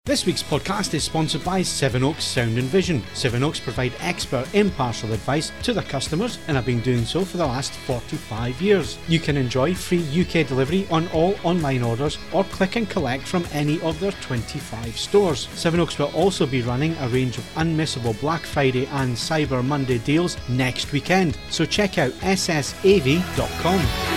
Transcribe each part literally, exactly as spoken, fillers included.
This week's podcast is sponsored by Sevenoaks Sound and Vision. Sevenoaks provide expert, impartial advice to their customers and have been doing so for the last forty-five years. You can enjoy free U K delivery on all online orders or click and collect from any of their twenty-five stores. Sevenoaks will also be running a range of unmissable Black Friday and Cyber Monday deals next weekend, so check out s s a v dot com.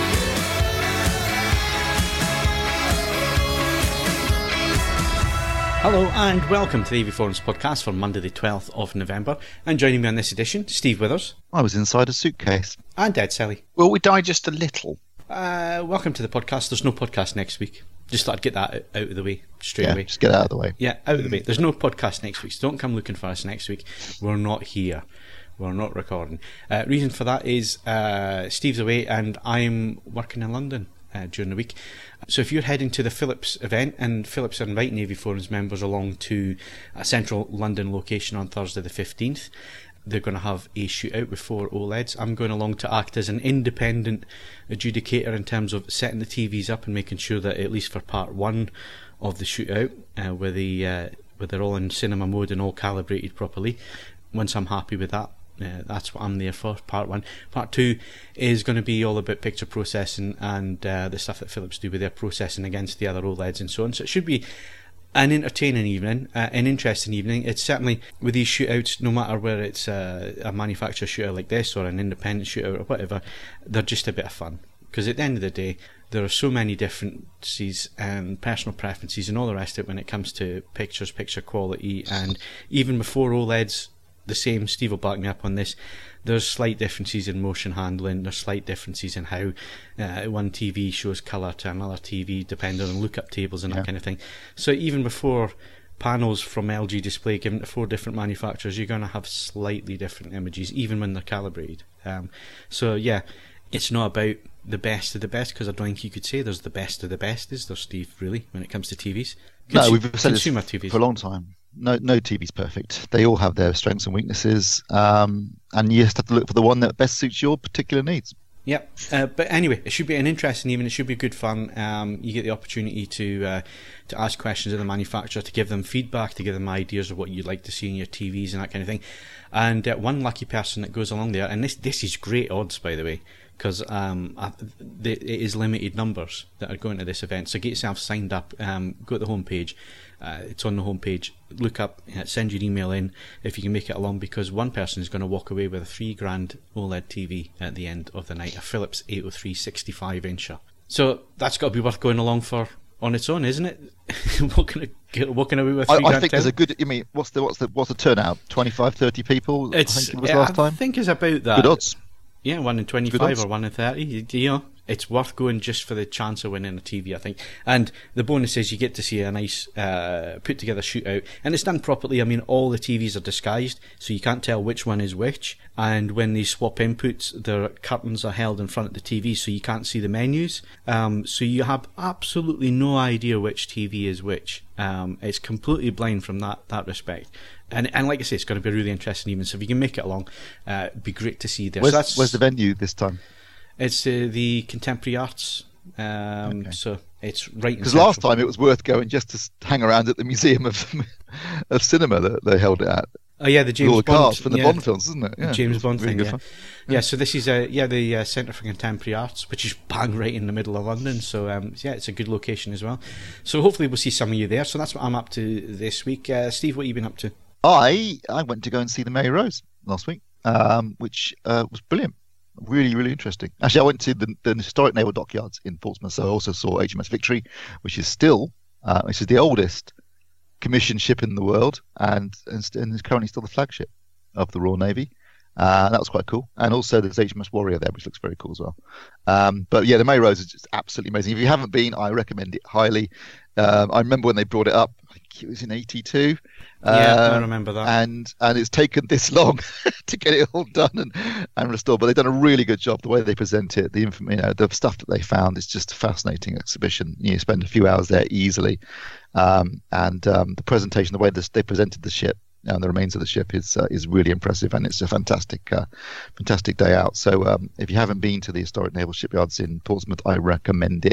Hello and welcome to the A V Forums podcast for Monday the twelfth of November. And joining me on this edition, Steve Withers. I was inside a suitcase. And Dead Sally. Will we die just a little? Uh, welcome to the podcast. There's no podcast next week. Just thought I'd get that out of the way straight yeah, away. Just get it out of the way. Yeah, out of the way. There's no podcast next week, so don't come looking for us next week. We're not here. We're not recording. Uh, reason for that is uh, Steve's away and I'm working in London uh, during the week. So if you're heading to the Philips event, and Philips are inviting A V Forums members along to a central London location on Thursday the fifteenth, they're going to have a shootout with four OLEDs. I'm going along to act as an independent adjudicator in terms of setting the T Vs up and making sure that at least for part one of the shootout, uh, where, the, uh, where they're all in cinema mode and all calibrated properly, once I'm happy with that, Uh, that's what I'm there for, part one. Part two is going to be all about picture processing and uh, the stuff that Philips do with their processing against the other OLEDs and so on. So it should be an entertaining evening, uh, an interesting evening. It's certainly, with these shootouts, no matter whether it's a, a manufacturer shootout like this or an independent shootout or whatever, they're just a bit of fun. Because at the end of the day, there are so many differences and personal preferences and all the rest of it when it comes to pictures, picture quality, and even before OLEDs, the same, Steve will back me up on this, there's slight differences in motion handling, there's slight differences in how uh, one T V shows colour to another T V depending on lookup tables and that yeah. kind of thing. So even before panels from L G Display given to four different manufacturers, you're going to have slightly different images even when they're calibrated. Um, so yeah, it's not about the best of the best, because I don't think you could say there's the best of the best, is there, Steve, really, when it comes to T Vs? Consu- no, we've said consumer this T Vs. for a long time. No, no T V's perfect. They all have their strengths and weaknesses, um, and you just have to look for the one that best suits your particular needs. Yep. Uh, but anyway, it should be an interesting evening. It should be good fun. Um, you get the opportunity to uh, to ask questions of the manufacturer, to give them feedback, to give them ideas of what you'd like to see in your T Vs and that kind of thing. And uh, one lucky person that goes along there, and this this is great odds, by the way, because um, I, the, it is limited numbers that are going to this event. So get yourself signed up. Um, go to the homepage. Uh, it's on the homepage. Look up, uh, send your email in if you can make it along, because one person is going to walk away with a three grand OLED T V at the end of the night, a Philips eight oh three sixty-five incher. So that's got to be worth going along for on its own, isn't it? walking, walking away with three I, grand. I think there's a good. I mean, what's the what's the what's the turnout? twenty-five, thirty people. It's, I think it was yeah, last I time. I think it's about that. Good odds. Yeah, one in twenty-five or one in thirty. You know, it's worth going just for the chance of winning a T V, I think. And the bonus is you get to see a nice uh, put together shootout, and it's done properly. I mean, all the T Vs are disguised, so you can't tell which one is which. And when they swap inputs, their curtains are held in front of the T V, so you can't see the menus. Um, so you have absolutely no idea which T V is which. Um, it's completely blind from that that respect. And and like I say, it's going to be a really interesting evening. So if you can make it along, uh, it'd be great to see you there. Where's, so that's, where's the venue this time? It's uh, the Contemporary Arts. Um, okay. So it's right. Because last time it was worth going just to hang around at the Museum of of Cinema that they held it at. Oh yeah, the James all the Bond cars from the yeah, Bond films, isn't it? Yeah, James Bond really thing. Yeah. yeah. yeah. So this is uh, yeah the uh, Centre for Contemporary Arts, which is bang right in the middle of London. So um, yeah, it's a good location as well. So hopefully we'll see some of you there. So that's what I'm up to this week. Uh, Steve, what have you been up to? I I went to go and see the Mary Rose last week, um, which uh, was brilliant. Really, really interesting. Actually, I went to the, the historic naval dockyards in Portsmouth, so I also saw H M S Victory, which is still, uh, which is the oldest commissioned ship in the world, and and, st- and is currently still the flagship of the Royal Navy. Uh, that was quite cool. And also there's H M S Warrior there, which looks very cool as well. Um, but yeah, the Mary Rose is just absolutely amazing. If you haven't been, I recommend it highly. Um, I remember when they brought it up, I think it was in eighty-two. Yeah, uh, I remember that. And and it's taken this long to get it all done and, and restored. But they've done a really good job. The way they present it, the inf- you know, the stuff that they found is just a fascinating exhibition. You spend a few hours there easily. Um, and um, the presentation, the way this, they presented the ship and the remains of the ship is uh, is really impressive, and it's a fantastic uh, fantastic day out. So um, if you haven't been to the historic naval shipyards in Portsmouth, I recommend it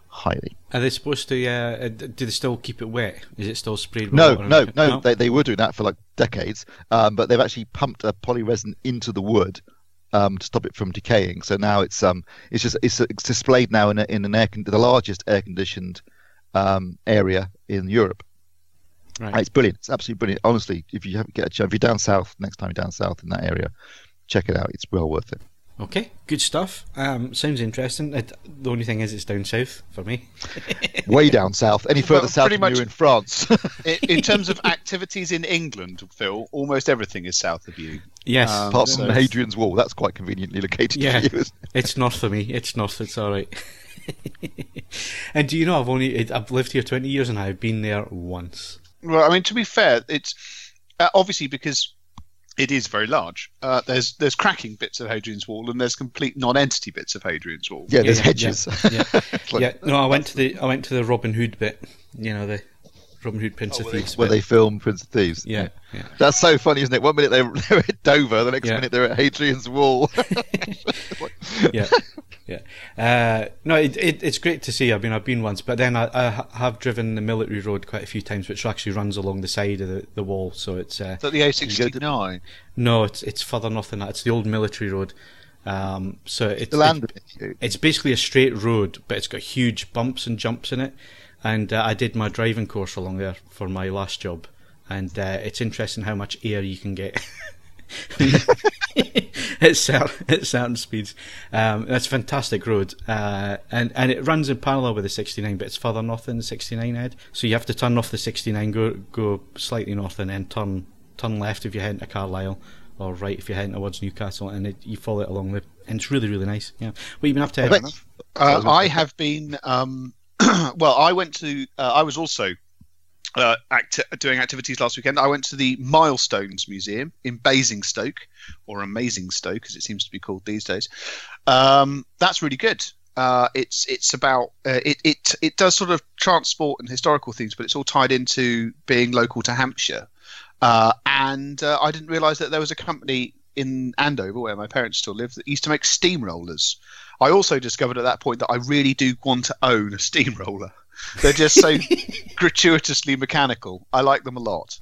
highly. Are they supposed to? Uh, do they still keep it wet? Is it still sprayed with No, water? no, no. They they were doing that for like decades, um, but they've actually pumped a polyresin into the wood um, to stop it from decaying. So now it's um it's just it's, it's displayed now in a, in an air con- the largest air conditioned um, area in Europe. Right. And it's brilliant. It's absolutely brilliant. Honestly, if you have, get a chance, if you're down south next time you're down south in that area, check it out. It's well worth it. Okay, good stuff. Um, sounds interesting. It, the only thing is, it's down south for me. Way down south. Any further Well, south pretty than much- you're in France. in, in terms of activities in England, Phil, almost everything is south of you. Yes, Um, Apart so- from Hadrian's Wall, that's quite conveniently located Yeah. for you. isn't it? it's north for me. It's north. It's all right. And do you know, I've only I've lived here twenty years and I've been there once. Well, I mean, to be fair, it's uh, obviously because it is very large. Uh, there's there's cracking bits of Hadrian's Wall and there's complete non-entity bits of Hadrian's Wall. Yeah, there's yeah, hedges. Yeah, Like- yeah. No, I went to the I went to the Robin Hood bit. You know, the Robin Hood Prince Oh, of were they- Thieves Where bit. they film Prince of Thieves. Yeah, yeah. That's so funny, isn't it? One minute they're, they're at Dover, the next Yeah. minute they're at Hadrian's Wall. yeah, yeah. Uh, no, it, it, it's great to see. I mean, I've been once, but then I, I ha- have driven the military road quite a few times, which actually runs along the side of the, the wall. So it's uh, Is that the A sixty-nine? no, it's it's further north than that. It's the old military road. Um, so it's the land. it's, it's basically a straight road, but it's got huge bumps and jumps in it. And uh, I did my driving course along there for my last job, and uh, it's interesting how much air you can get. at, certain, at certain speeds. Um, that's a fantastic road, uh, and and it runs in parallel with the sixty-nine, but it's further north than the sixty-nine, Ed. So you have to turn off the sixty-nine, go go slightly north, and then turn turn left if you're heading to Carlisle, or right if you're heading towards Newcastle, and it, you follow it along the. And it's really really nice. Yeah, well, you've been up to. I bet- Uh, I have been. Um, well, I went to. Uh, I was also uh, acti- doing activities last weekend. I went to the Milestones Museum in Basingstoke, or Amazingstoke, as it seems to be called these days. Um, that's really good. Uh, it's it's about uh, it it it does sort of transport and historical things, but it's all tied into being local to Hampshire. Uh, and uh, I didn't realise that there was a company in Andover, where my parents still live, that used to make steamrollers. I also discovered at that point that I really do want to own a steamroller. They're just so gratuitously mechanical. I like them a lot.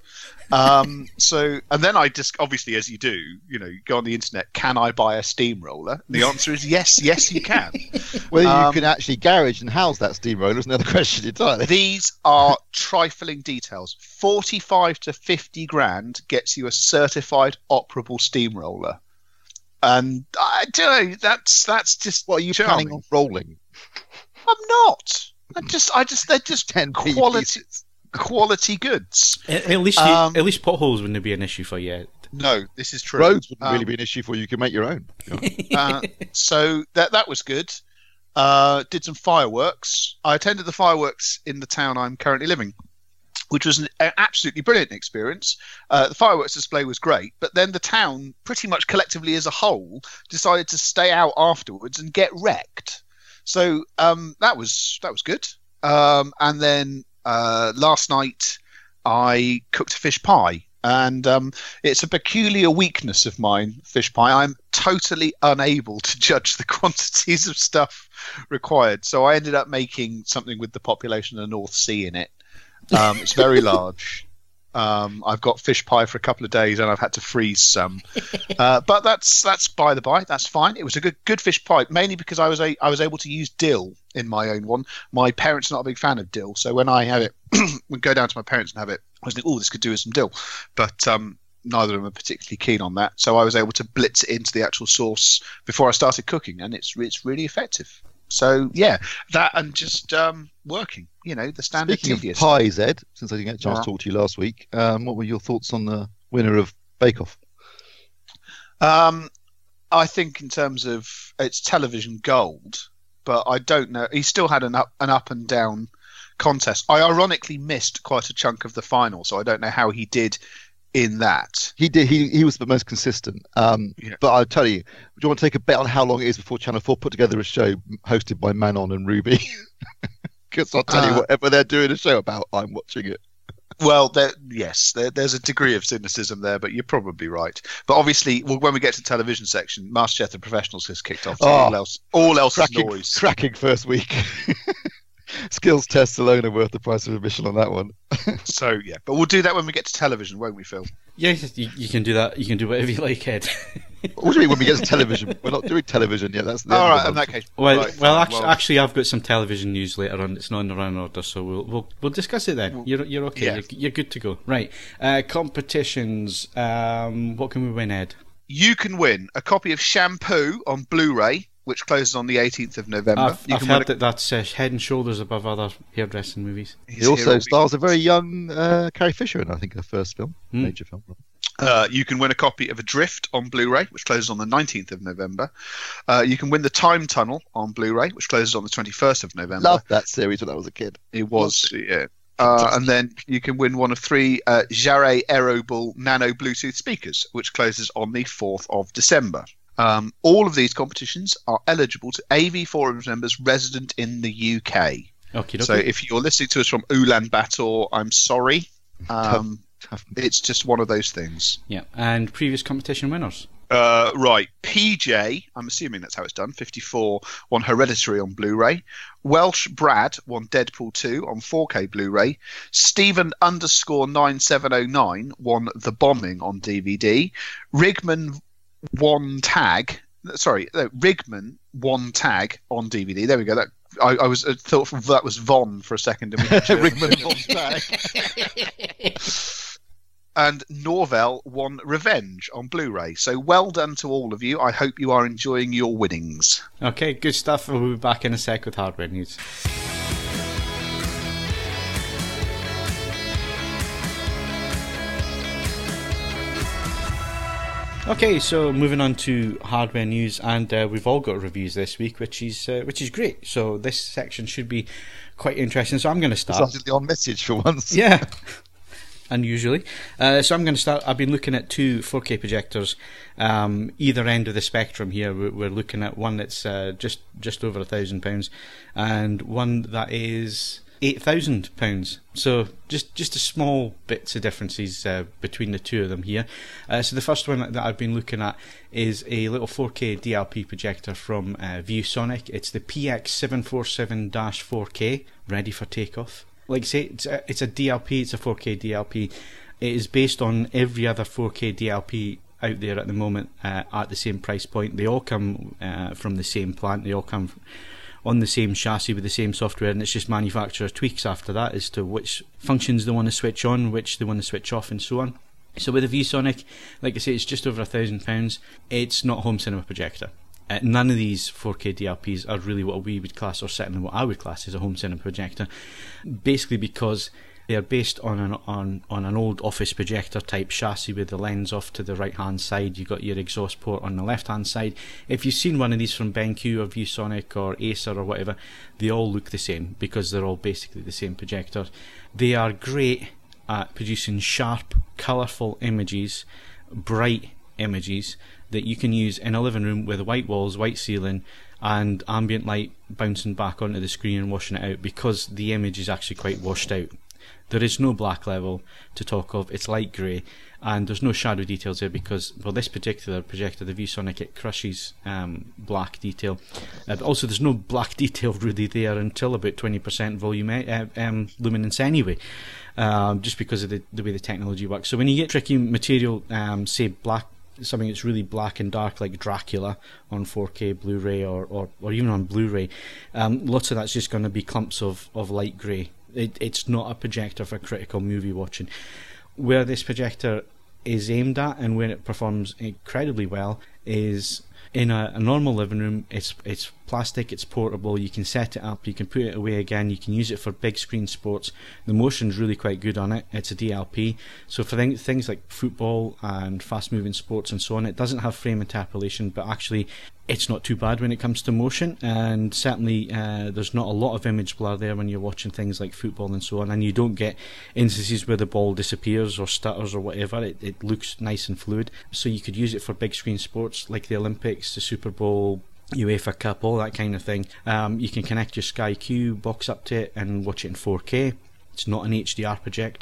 Um, so, and then I just, obviously, as you do, you know, you go on the internet, can I buy a steamroller? The answer is yes, yes, you can. Whether Um, you can actually garage and house that steamroller is another question entirely. These are trifling details. forty-five to fifty grand gets you a certified operable steamroller. And I do know, that's that's just What are you charming. planning on rolling? I'm not. I just, I just, they're just ten p quality, pieces. quality goods. At, at least, you, Um, at least potholes wouldn't be an issue for you. Ed. No, this is true. Roads wouldn't Um, really be an issue for you. You can make your own. uh, so that that was good. Uh, did some fireworks. I attended the fireworks in the town I'm currently living, which was an, an absolutely brilliant experience. Uh, the fireworks display was great, but then the town, pretty much collectively as a whole, decided to stay out afterwards and get wrecked. So um, that was that was good. Um, and then uh, last night I cooked a fish pie. And um, it's a peculiar weakness of mine, fish pie. I'm totally unable to judge the quantities of stuff required. So I ended up making something with the population of the North Sea in it. Um, it's very large. Um, I've got fish pie for a couple of days, and I've had to freeze some. Uh, but that's that's by the by. That's fine. It was a good good fish pie, mainly because I was a, I was able to use dill in my own one. My parents are not a big fan of dill, so when I have it, we go down to my parents and have it. I was like, oh, this could do with some dill, but um, neither of them are particularly keen on that. So I was able to blitz it into the actual sauce before I started cooking, and it's it's really effective. So yeah, that and just um, working, you know, the standard Speaking tedious. of pies, Ed, since I didn't get a chance Yeah. to talk to you last week, um, what were your thoughts on the winner of Bake Off? Um, I think in terms of it's television gold, but I don't know. He still had an up an up and down contest. I ironically missed quite a chunk of the final, so I don't know how he did in that. He did. He he was the most consistent. Um, Yeah. But I'll tell you, do you want to take a bet on how long it is before Channel Four put together a show hosted by Manon and Ruby? Because I'll tell you, Uh, whatever they're doing a show about, I'm watching it. Well, there, yes, there, there's a degree of cynicism there, but you're probably right. But obviously, well, when we get to the television section, MasterChef the Professionals has kicked off. So Oh, all else, all else is Cracking, noise. cracking first week. Skills tests alone are worth the price of admission on that one. So yeah, but we'll do that when we get to television, won't we, Phil? Yes, you, you can do that. You can do whatever you like, Ed. What do you mean when we get to television? We're not doing television yet. That's the All end of right. the In month. that case, Well, right, well, fine, actually, actually, I've got some television news later on. It's not in the run order, so we'll we'll, we'll discuss it then. You're you're okay. Yeah. You're, you're good to go. Right. Uh, competitions. Um, what can we win, Ed? you can win a copy of Shampoo on Blu-ray, which closes on the eighteenth of November. I've, you I've can heard win that that's uh, head and shoulders above other hairdressing movies. a, He also stars a very young uh, Carrie Fisher in, I think, her first film, Hmm. major film. Uh, you can win a copy of Adrift on Blu-ray, which closes on the nineteenth of November. Uh, you can win The Time Tunnel on Blu-ray, which closes on the twenty-first of November. Loved that series when I was a kid. It was, yeah. Uh, and then you can win one of three uh, Jarre Aerobull Nano Bluetooth speakers, which closes on the fourth of December. Um, all of these competitions are eligible to A V Forums members resident in the U K. Okay. So if you're listening to us from Ulaanbaatar, I'm sorry. Um, it's just one of those things. Yeah. And previous competition winners. Uh, right, P J, I'm assuming that's how it's done, fifty-four, won Hereditary on Blu-ray. Welsh Brad won Deadpool two on four K Blu-ray. Stephen underscore nine seven oh nine won The Bombing on D V D. Rigman won Tag, sorry, no, Rigman won Tag on D V D. There we go. That I, I was I thought that was Von for a second. Rigman won Tag. And Norvell won Revenge on Blu-ray. So well done to all of you. I hope you are enjoying your winnings. Okay, good stuff. We'll be back in a sec with hardware news. Okay, so moving on to hardware news, and uh, we've all got reviews this week, which is uh, which is great. So this section should be quite interesting. So I'm going to start. Something on message for once. Yeah. Unusually. Uh, so I'm going to start. I've been looking at two four K projectors, um, either end of the spectrum here. We're, we're looking at one that's uh, just just over a thousand pounds, and one that is eight thousand pounds. So just just a small bits of differences uh, between the two of them here. Uh, so the first one that I've been looking at is a little four K D L P projector from uh, ViewSonic. It's the P X seven forty-seven dash four K, ready for takeoff. Like I say, it's a, it's a D L P, it's a four K D L P. It is based on every other four K D L P out there at the moment uh, at the same price point. They all come uh, from the same plant, they all come on the same chassis with the same software, and it's just manufacturer tweaks after that as to which functions they want to switch on, which they want to switch off, and so on. So with the ViewSonic, like I say, it's just over a thousand pounds. It's not a home cinema projector. Uh, none of these four K D L Ps are really what we would class, or certainly what I would class as a home cinema projector, basically because they are based on an on, on an old office projector type chassis with the lens off to the right hand side. You've got your exhaust port on the left hand side. If you've seen one of these from BenQ or ViewSonic or Acer or whatever, they all look the same because they're all basically the same projector. They are great at producing sharp, colourful images, bright images that you can use in a living room with white walls, white ceiling, and ambient light bouncing back onto the screen and washing it out, because the image is actually quite washed out. There is no black level to talk of, it's light grey, and there's no shadow details there because, well, this particular projector, the ViewSonic, it crushes um, black detail. Uh, but also there's no black detail really there until about twenty percent volume uh, um, luminance anyway, um, just because of the, the way the technology works. So when you get tricky material, um, say black, something that's really black and dark like Dracula on four K Blu-ray or, or, or even on Blu-ray, um, lots of that's just going to be clumps of, of light grey. It, it's not a projector for critical movie watching. Where this projector is aimed at and where it performs incredibly well is in a, a normal living room. It's it's plastic, it's portable, you can set it up, you can put it away again, you can use it for big screen sports. The motion's really quite good on it. It's a D L P, so for th- things like football and fast moving sports and so on, it doesn't have frame interpolation, but actually it's not too bad when it comes to motion, and certainly uh, there's not a lot of image blur there when you're watching things like football and so on, and you don't get instances where the ball disappears or stutters or whatever. It, it looks nice and fluid, so you could use it for big screen sports like the Olympics, the Super Bowl, UEFA Cup, all that kind of thing. Um, you can connect your Sky Q box up to it and watch it in four K. It's not an H D R projector.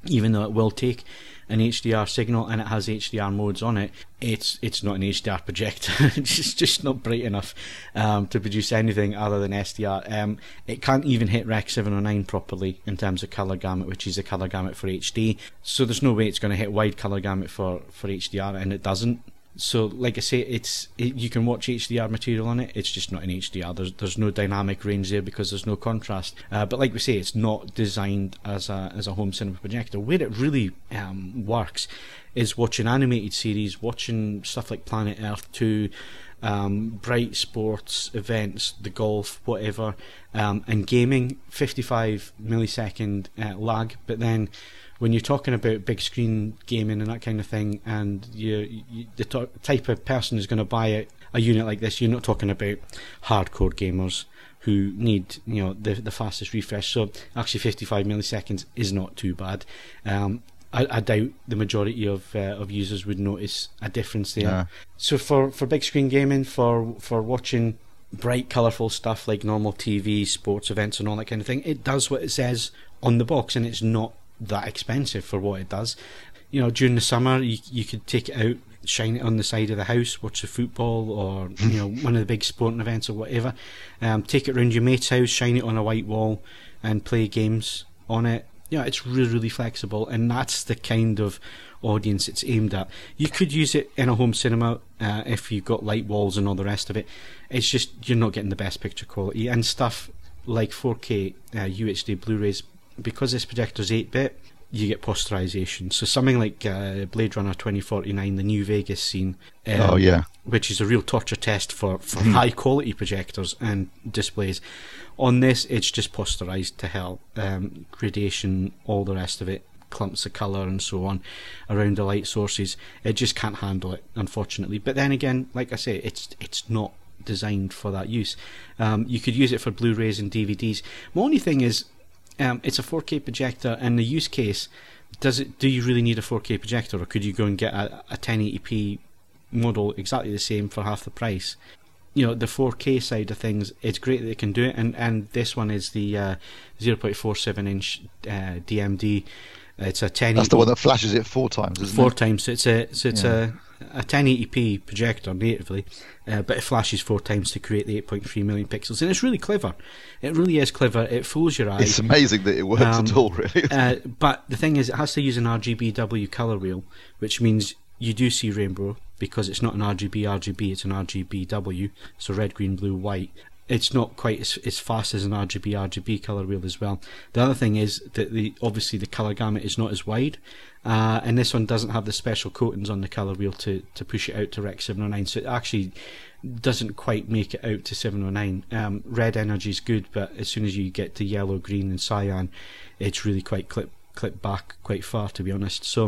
even though it will take an H D R signal and it has H D R modes on it, it's it's not an H D R projector. It's just not bright enough um, to produce anything other than S D R. Um, it can't even hit Rec seven oh nine properly in terms of colour gamut, which is the colour gamut for H D. So there's no way it's going to hit wide colour gamut for, for H D R, and it doesn't. So, like I say, it's it, you can watch H D R material on it. It's just not in H D R. There's there's no dynamic range there because there's no contrast. Uh, but like we say, it's not designed as a as a home cinema projector. Where it really um, works is watching animated series, watching stuff like Planet Earth two, um, bright sports events, the golf, whatever, um, and gaming. fifty-five millisecond uh, lag, but then when you're talking about big screen gaming and that kind of thing, and you, you the t- type of person who's going to buy a, a unit like this, you're not talking about hardcore gamers who need, you know, the the fastest refresh. So actually, fifty-five milliseconds is not too bad. Um, I, I doubt the majority of uh, of users would notice a difference there. Yeah. So for, for big screen gaming, for for watching bright, colourful stuff like normal T V, sports events, and all that kind of thing, it does what it says on the box, and it's not that expensive for what it does. You know, during the summer you you could take it out, shine it on the side of the house, watch the football, or you know, one of the big sporting events or whatever. Um, take it around your mate's house, shine it on a white wall, and play games on it. You know, it's really really flexible, and that's the kind of audience it's aimed at. You could use it in a home cinema uh, if you've got light walls and all the rest of it. It's just you're not getting the best picture quality, and stuff like four K uh, U H D Blu-rays. Because this projector's eight bit, you get posterization. So something like uh, Blade Runner twenty forty-nine, the New Vegas scene, um, oh yeah, which is a real torture test for, for high quality projectors and displays. On this, it's just posterized to hell. Um, gradation, all the rest of it, clumps of colour and so on around the light sources. It just can't handle it, unfortunately. But then again, like I say, it's it's not designed for that use. Um, you could use it for Blu-rays and D V Ds. My only thing is, Um, it's a four K projector, and the use case, does it? Do you really need a four K projector, or could you go and get a, a ten eighty p model exactly the same for half the price? You know, the four K side of things, it's great that they can do it, and, and this one is the uh, zero point four seven inch uh, D M D. It's a ten eighty p. That's the one that flashes it four times, isn't four it? times. So it's a so it's yeah. a a ten eighty p projector natively, uh, but it flashes four times to create the eight point three million pixels, and it's really clever. It really is clever. It fools your eye. It's amazing that it works um, at all, really. uh, but the thing is, it has to use an R G B W color wheel, which means you do see rainbow because it's not an R G B R G B, it's an R G B W, so red, green, blue, white. It's not quite as, as fast as an R G B R G B colour wheel as well. The other thing is that the obviously the colour gamut is not as wide, uh, and this one doesn't have the special coatings on the colour wheel to, to push it out to Rec seven oh nine, so it actually doesn't quite make it out to seven oh nine. Um, red energy is good, but as soon as you get to yellow, green and cyan, it's really quite clip, clip back quite far, to be honest. So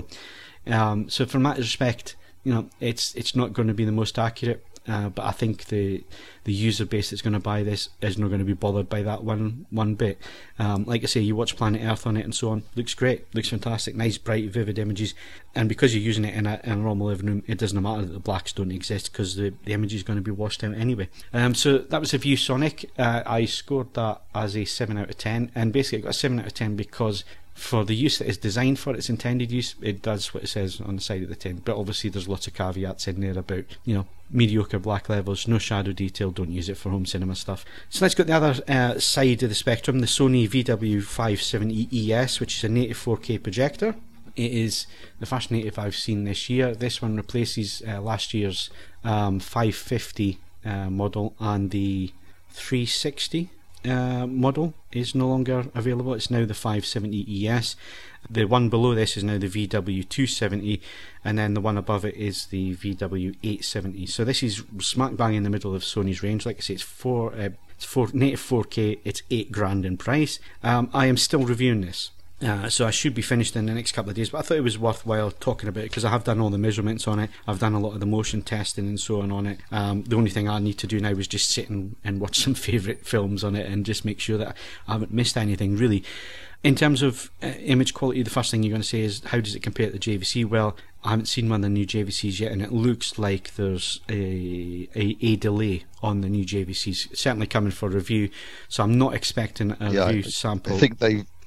um, so from that respect, you know, it's it's not going to be the most accurate. Uh, but I think the the user base that's going to buy this is not going to be bothered by that one one bit. Um, like I say, you watch Planet Earth on it and so on. Looks great, looks fantastic, nice, bright, vivid images. And because you're using it in a, in a normal living room, it doesn't matter that the blacks don't exist because the, the image is going to be washed out anyway. Um, so that was a ViewSonic. Uh, I scored that as a seven out of ten, and basically I got a seven out of ten because for the use that it's designed for, its intended use, it does what it says on the side of the tin. But obviously there's lots of caveats in there about, you know, mediocre black levels, no shadow detail, don't use it for home cinema stuff. So let's go to the other uh, side of the spectrum, the Sony V W five seventy E S, which is a native four K projector. It is the first native I've seen this year. This one replaces uh, last year's um, five fifty uh, model, and the three sixty Uh, model is no longer available. It's now the five seventy E S. The one below this is now the V W two seventy, and then the one above it is the V W eight seventy. So this is smack bang in the middle of Sony's range. Like I say, it's four, uh, it's four native four K. It's eight grand in price. Um, I am still reviewing this. Uh, so I should be finished in the next couple of days, but I thought it was worthwhile talking about it because I have done all the measurements on it. I've done a lot of the motion testing and so on on it. Um, the only thing I need to do now is just sit and, and watch some favourite films on it and just make sure that I haven't missed anything really. In terms of uh, image quality, the first thing you're going to say is, how does it compare to the J V C? Well, I haven't seen one of the new J V Cs yet, and it looks like there's a, a, a delay on the new J V Cs, certainly coming for review, so I'm not expecting a yeah, review I, sample. I think they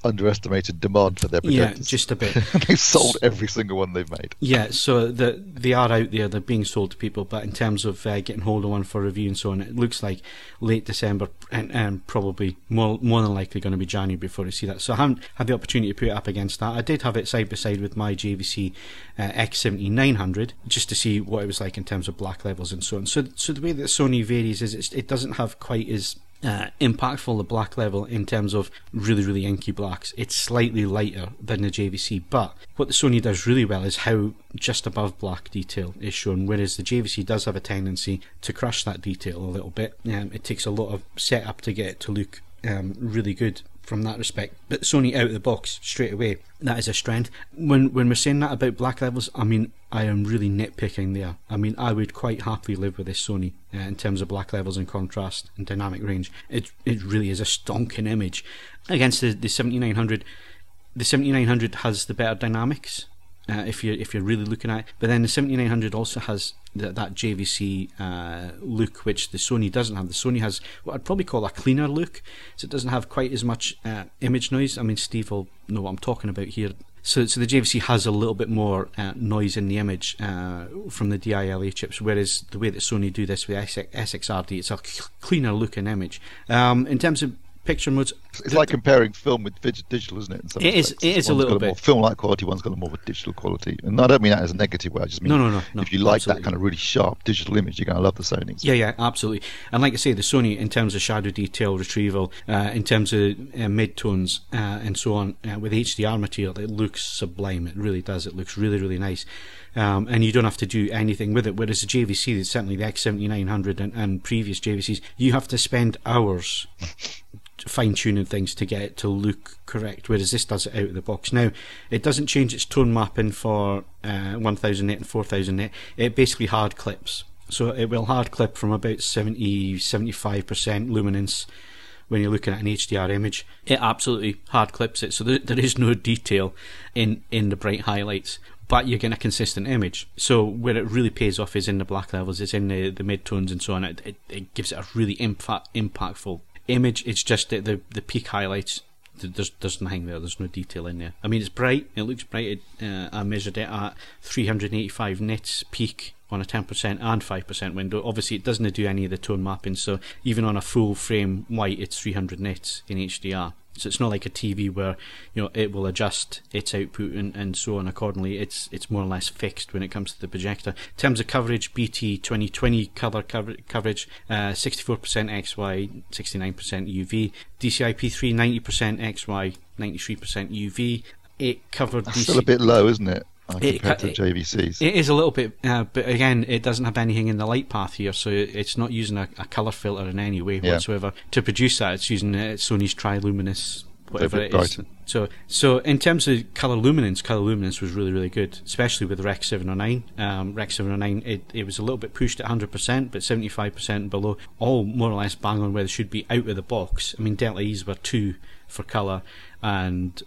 underestimated demand for their projectors. Yeah, just a bit. They've sold every single one they've made. Yeah, so the, they are out there, they're being sold to people, but in terms of uh, getting hold of one for review and so on, it looks like late December and, and probably more more than likely going to be January before we see that. So I haven't had the opportunity to put it up against that. I did have it side by side with my J V C uh, X seventy-nine hundred just to see what it was like in terms of black levels and so on. So, so the way that Sony varies is it's, it doesn't have quite as Uh, impactful the black level in terms of really really inky blacks. It's slightly lighter than the J V C, but what the Sony does really well is how just above black detail is shown, whereas the J V C does have a tendency to crush that detail a little bit. Um, it takes a lot of setup to get it to look um, really good from that respect, but Sony out of the box straight away, that is a strength. When when we're saying that about black levels, I mean, I am really nitpicking there. I mean, I would quite happily live with this Sony uh, in terms of black levels and contrast and dynamic range. It it really is a stonking image against the, the seventy-nine hundred. The seventy-nine hundred has the better dynamics uh, if you're if you're really looking at it, but then the seventy-nine hundred also has that, that J V C uh, look, which the Sony doesn't have. The Sony has what I'd probably call a cleaner look, so it doesn't have quite as much uh, image noise. I mean, Steve will know what I'm talking about here. So, so the J V C has a little bit more uh, noise in the image uh, from the D I L A chips, whereas the way that Sony do this with S X R D, it's a cleaner looking image. Um, in terms of picture modes, it's like comparing film with digital, isn't it? In some it is. It is a little bit. Film-like quality, one's got a more of a digital quality, and I don't mean that as a negative way. I just mean no, no, no, no, if you like absolutely. that kind of really sharp digital image, you're going to love the Sony's. Yeah, yeah, absolutely. And like I say, the Sony, in terms of shadow detail retrieval, uh, in terms of uh, mid-tones uh, and so on, uh, with H D R material, it looks sublime. It really does. It looks really, really nice. Um, and you don't have to do anything with it. Whereas the J V C, certainly the X seventy-nine hundred and, and previous J V Cs, you have to spend hours fine-tuning things to get it to look correct, whereas this does it out of the box. Now, it doesn't change its tone mapping for uh, one thousand nit and four thousand nit. It basically hard clips. So it will hard clip from about seventy to seventy-five percent luminance when you're looking at an H D R image. It absolutely hard clips it, so there, there is no detail in, in the bright highlights, but you're getting a consistent image. So where it really pays off is in the black levels, it's in the, the mid-tones and so on. It, it, it gives it a really impact, impactful image. It's just that the, the peak highlights, there's, there's nothing there, there's no detail in there. I mean, it's bright, it looks bright. It, uh, I measured it at three hundred eighty-five nits peak on a ten percent and five percent window. Obviously it doesn't do any of the tone mapping, so even on a full frame white it's three hundred nits in H D R. So it's not like a T V where, you know, it will adjust its output and, and so on accordingly. It's it's more or less fixed when it comes to the projector. In terms of coverage, B T twenty twenty color cover coverage, uh, sixty-four percent X Y, sixty-nine percent U V. D C I P three, ninety percent X Y, ninety-three percent U V. It covered That's D C- still a bit low, isn't it? Uh, It, compared to it, J V Cs. it is a little bit, uh, but again, it doesn't have anything in the light path here, so it's not using a, a colour filter in any way Yeah. whatsoever to produce that. It's using uh, Sony's Triluminous, whatever bit it is. brighter. So, so in terms of colour luminance, colour luminance was really, really good, especially with the Rec seven oh nine. Um, Rec seven oh nine, it, it was a little bit pushed at one hundred percent, but seventy-five percent and below, all more or less bang on where they should be out of the box. I mean, Delta E's were two for colour and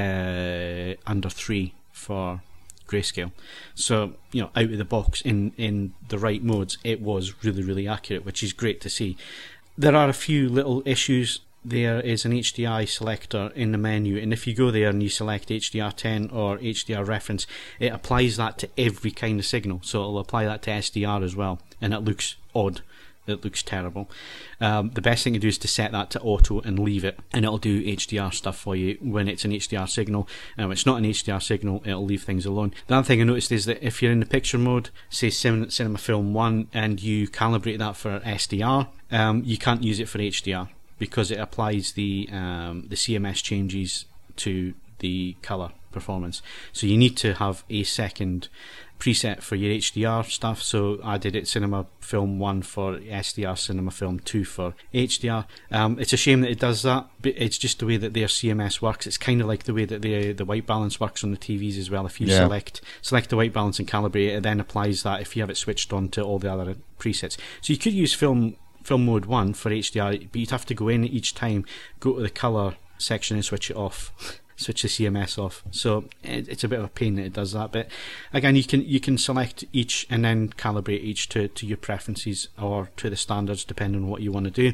uh, under three for grayscale. So, you know, out of the box in, in the right modes, it was really, really accurate, which is great to see. There are a few little issues. There is an H D R I selector in the menu, and if you go there and you select H D R ten or H D R reference, it applies that to every kind of signal. So it'll apply that to S D R as well, and it looks odd. It looks terrible. Um, the best thing to do is to set that to auto and leave it, and it'll do H D R stuff for you when it's an H D R signal. And when it's not an H D R signal, it'll leave things alone. The other thing I noticed is that if you're in the picture mode, say Cin- Cinema Film one, and you calibrate that for S D R, um, you can't use it for H D R because it applies the um, the C M S changes to the colour performance. So you need to have a second preset for your H D R stuff. So I did it Cinema Film one for S D R, Cinema Film two for H D R. Um, it's a shame that it does that, but it's just the way that their C M S works. It's kind of like the way that the the white balance works on the T Vs as well. If you Yeah. select select the white balance and calibrate it, it then applies that if you have it switched on to all the other presets. So you could use film film mode one for H D R, but you'd have to go in each time, go to the colour section and switch it off. Switch the C M S off. So it, it's a bit of a pain that it does that, but again, you can you can select each and then calibrate each to, to your preferences or to the standards depending on what you want to do.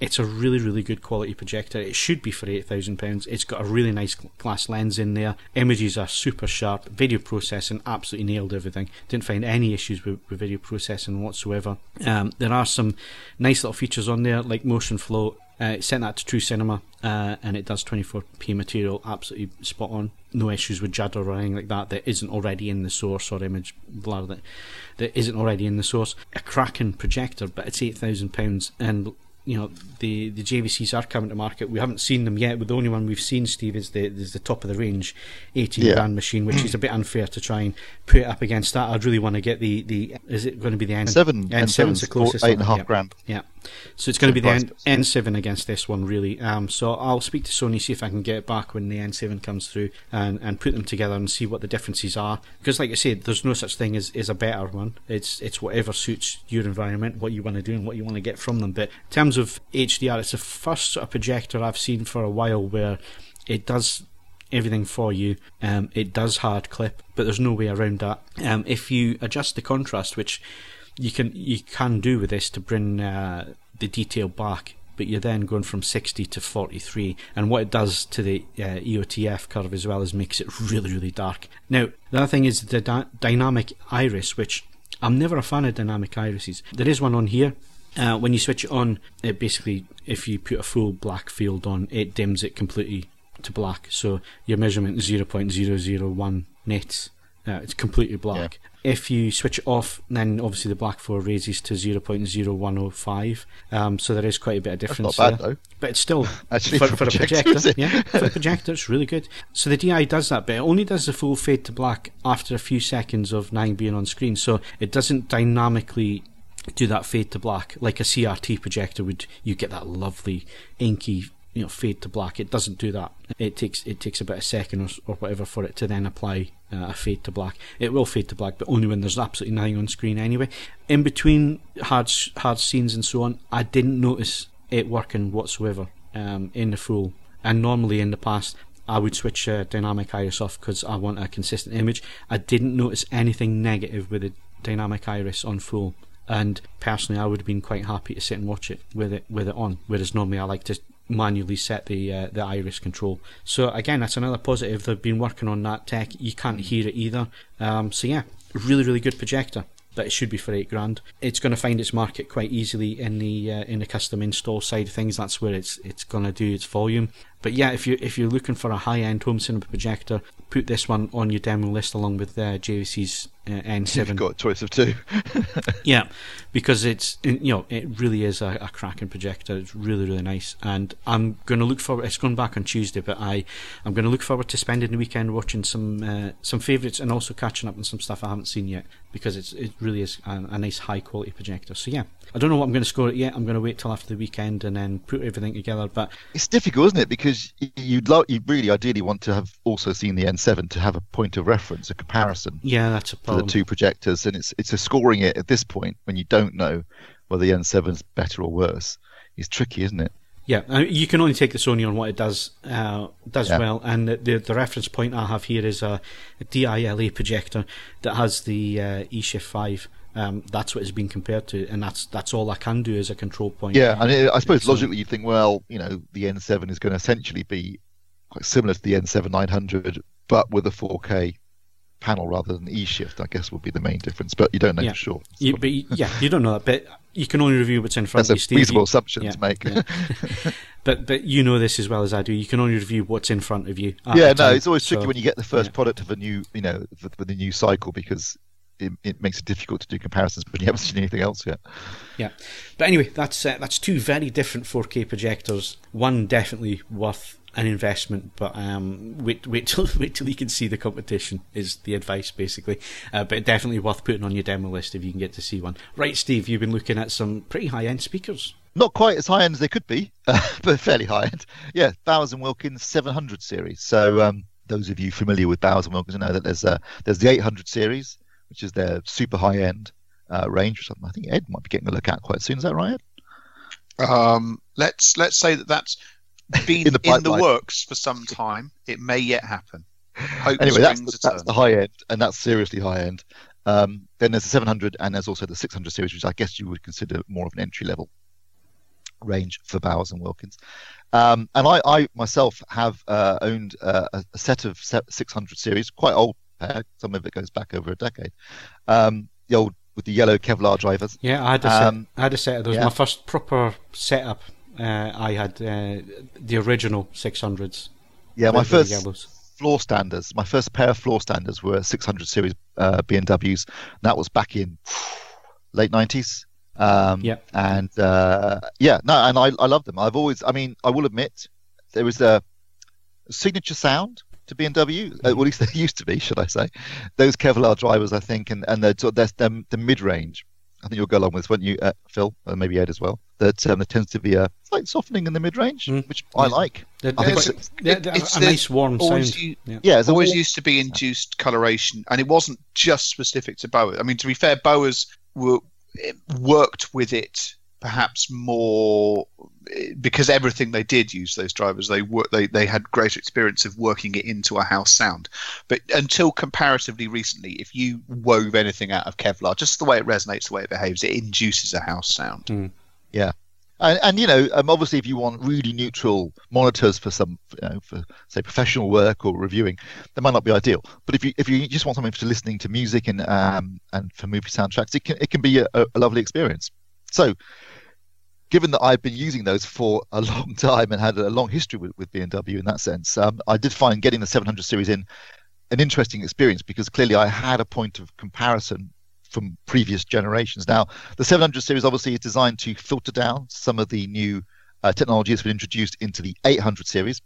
It's a really, really good quality projector. It should be for eight thousand pounds. It's got a really nice glass lens in there. Images are super sharp. Video processing absolutely nailed everything. Didn't find any issues with, with video processing whatsoever. Um, there are some nice little features on there, like motion flow. Uh, it sent that to True Cinema, uh, and it does twenty-four p material, absolutely spot on. No issues with judder or anything like that that isn't already in the source, or image blur that, that isn't already in the source. A cracking projector, but it's eight thousand pounds, and you know the the J V Cs are coming to market. We haven't seen them yet, but the only one we've seen, Steve, is the is the top of the range eighteen yeah. grand machine, which is a bit unfair to try and put it up against that. I'd really want to get the, the is it going to be the N seven? N seven's the closest, eight and a half yeah. grand. Yeah, so it's going to be the N, N seven against this one, really. Um, so I'll speak to Sony, see if I can get it back when the N seven comes through, and, and put them together and see what the differences are. Because, like I said, there's no such thing as, as a better one. It's it's whatever suits your environment, what you want to do, and what you want to get from them. But in terms of H D R, it's the first sort of projector I've seen for a while where it does everything for you. Um, it does hard clip, but there's no way around that. Um, if you adjust the contrast, which you can you can do with this to bring uh, the detail back, but you're then going from sixty to forty-three, and what it does to the uh, E O T F curve as well is makes it really, really dark. Now, the other thing is the dy- dynamic iris, which I'm never a fan of dynamic irises. There is one on here. Uh, when you switch it on, it basically, if you put a full black field on, it dims it completely to black. So your measurement is zero point zero zero one nits. Uh, it's completely black. Yeah. If you switch it off, then obviously the black floor raises to zero point zero one zero five. Um, so there is quite a bit of difference. That's not bad, there. Though. But it's still Actually, for, for, for a projector, projector. Yeah, for a projector, it's really good. So the D I does that, but it only does the full fade to black after a few seconds of Nine being on screen. So it doesn't dynamically do that fade to black like a C R T projector would. You get that lovely inky, you know, fade to black. It doesn't do that. It takes it takes about a second or, or whatever for it to then apply uh, a fade to black. It will fade to black, but only when there's absolutely nothing on screen anyway. In between hard hard scenes and so on, I didn't notice it working whatsoever um, in the full. And normally in the past, I would switch uh, dynamic iris off because I want a consistent image. I didn't notice anything negative with the dynamic iris on full. And personally, I would have been quite happy to sit and watch it with it with it on. Whereas normally, I like to manually set the uh, the iris control. So again, that's another positive. They've been working on that tech. You can't hear it either. Um, so yeah, really, really good projector. But it should be for eight grand. It's going to find its market quite easily in the uh, in the custom install side of things. That's where it's it's going to do its volume. But yeah, if you if you're looking for a high end home cinema projector, put this one on your demo list along with uh, J V C's uh, N seven. You've got a choice of two. Yeah, because it's you know it really is a, a cracking projector. It's really really nice, and I'm going to look forward. It's going back on Tuesday, but I I'm going to look forward to spending the weekend watching some uh, some favourites and also catching up on some stuff I haven't seen yet, because it's it really is a, a nice high quality projector. So yeah, I don't know what I'm going to score it yet. I'm going to wait till after the weekend and then put everything together. But it's difficult, isn't it? Because you'd lo- you really ideally want to have also seen the N seven to have a point of reference, a comparison. Yeah, that's a problem. For the two projectors, and it's it's a scoring it at this point when you don't know whether the N seven's better or worse. It's tricky, isn't it? Yeah, you can only take the Sony on what it does uh, does yeah. well, and the the reference point I have here is a, a D I L A projector that has the uh, eShift five. Um, that's what it's been compared to, and that's that's all I can do as a control point. Yeah, and it, I suppose so, logically you think, well, you know, the N seven is going to essentially be quite similar to the N seven nine hundred, but with a four K panel rather than eShift. I guess would be the main difference, but you don't know yeah. for sure. You, but you, yeah, you don't know that, but you can only review what's in front That's of you. That's a Steve. reasonable you, assumption yeah, to make. Yeah. But but you know this as well as I do. You can only review what's in front of you. Yeah, no, time, it's always tricky so, when you get the first yeah. product of a new, you know, with the new cycle, because it, it makes it difficult to do comparisons when you haven't seen anything else yet. Yeah, but anyway, that's uh, that's two very different four K projectors. One definitely worth an investment, but um, wait wait till wait till you can see the competition is the advice basically. Uh, but definitely worth putting on your demo list if you can get to see one. Right, Steve, you've been looking at some pretty high end speakers. Not quite as high end as they could be, uh, but fairly high end. Yeah, Bowers and Wilkins seven hundred series. So um, those of you familiar with Bowers and Wilkins know that there's uh, there's the eight hundred series, which is their super high end uh, range, which I think Ed might be getting a look at quite soon. Is that right, Ed? Um, let's let's say that that's been in, the, in the works for some time. It may yet happen. Hope anyway, that's, the, that's the high end, and that's seriously high end. Um, then there's the seven hundred, and there's also the six hundred series, which I guess you would consider more of an entry level range for Bowers and Wilkins. Um, and I, I myself have uh, owned uh, a, a set of six hundred series, quite old pair. Some of it goes back over a decade. Um, the old with the yellow Kevlar drivers. Yeah, I had a um, set. I had a set of those. Yeah. My first proper setup. Uh, I had uh, the original six hundreds. Yeah, my with the first yellows. floor standers, my first pair of floor standers were six hundred series uh, B M Ws. And that was back in late nineties. Um, Yeah. And uh, yeah, no, and I, I love them. I've always, I mean, I will admit, there was a signature sound to B M W, mm-hmm. uh, well, at least there used to be, should I say. Those Kevlar drivers, I think, and, and the, the, the, the mid range. I think you'll go along with this, won't you, uh, Phil? Or maybe Ed as well. That um, there tends to be a slight softening in the mid range, mm. which I like. The, I think it's, it's, it's, it's a nice warm sound. You, yeah, yeah it's always used to be induced coloration, and it wasn't just specific to Bowers. I mean, to be fair, Bowers were worked with it perhaps more because everything they did use those drivers. They were they they had greater experience of working it into a house sound. But until comparatively recently, if you wove anything out of Kevlar, just the way it resonates, the way it behaves, it induces a house sound. Mm. Yeah. And, and you know, um, obviously, if you want really neutral monitors for some, you know, for say professional work or reviewing, they might not be ideal. But if you if you just want something for listening to music and um and for movie soundtracks, it can it can be a, a lovely experience. So, given that I've been using those for a long time and had a long history with, with B M W in that sense, um, I did find getting the seven hundred series in an interesting experience because clearly I had a point of comparison from previous generations. Now, the seven hundred series obviously is designed to filter down some of the new uh, technology that's been introduced into the eight hundred series.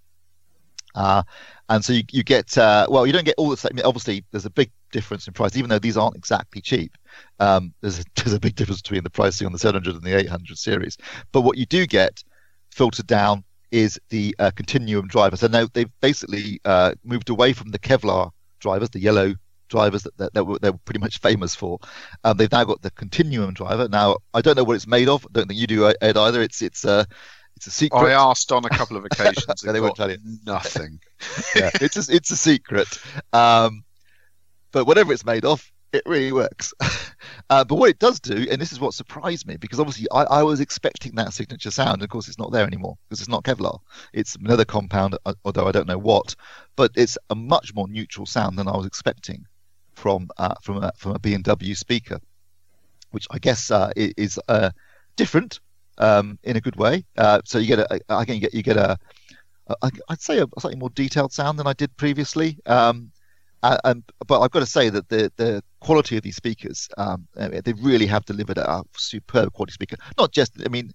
Uh, and so you, you get, uh, well, you don't get all the same. Obviously, there's a big difference in price, even though these aren't exactly cheap. Um, there's, a, there's a big difference between the pricing on the seven hundred and the eight hundred series. But what you do get filtered down is the uh, continuum drivers. So now they've basically uh, moved away from the Kevlar drivers, the yellow drivers that, that, that were, they were pretty much famous for. Um, they've now got the continuum driver. Now, I don't know what it's made of. I don't think you do, Ed, either. It's it's a uh, it's a secret. I asked on a couple of occasions. Yeah, they won't tell you. Nothing. Yeah, it's a, it's a secret. Um, but whatever it's made of, it really works. uh, but what it does do, and this is what surprised me, because obviously I, I was expecting that signature sound, and of course it's not there anymore because it's not Kevlar. It's another compound, although I don't know what. But it's a much more neutral sound than I was expecting from uh, from a, from a B M W speaker, which I guess uh, is uh, different um, in a good way. Uh, so you get a again you get you get a, a I'd say a slightly more detailed sound than I did previously. Um, and but I've got to say that the the quality of these speakers, um, they really have delivered a superb quality speaker. Not just, I mean,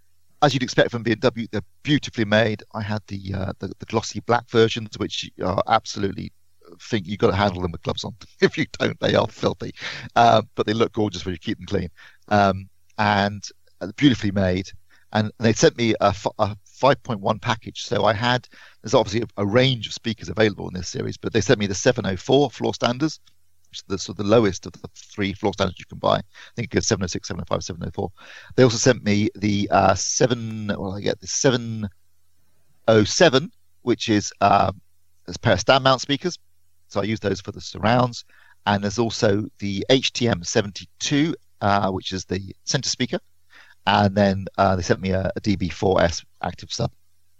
as you'd expect from B M W, they're beautifully made. I had the uh, the, the glossy black versions, which are absolutely, think you've got to handle them with gloves on. If you don't, they are filthy, uh, but they look gorgeous when you keep them clean. Um, and uh, beautifully made. And they sent me a, a five point one package. So I had, there's obviously a, a range of speakers available in this series, but they sent me the seven oh four floor standards, which is the sort of the lowest of the three floor standards you can buy. I think it goes seven oh six, seven oh five, seven oh four. They also sent me the uh, seven, well, I get the seven oh seven, which is uh, a pair of stand mount speakers. So I use those for the surrounds. And there's also the H T M seventy-two, uh, which is the center speaker. And then uh, they sent me a, a D B four S active sub.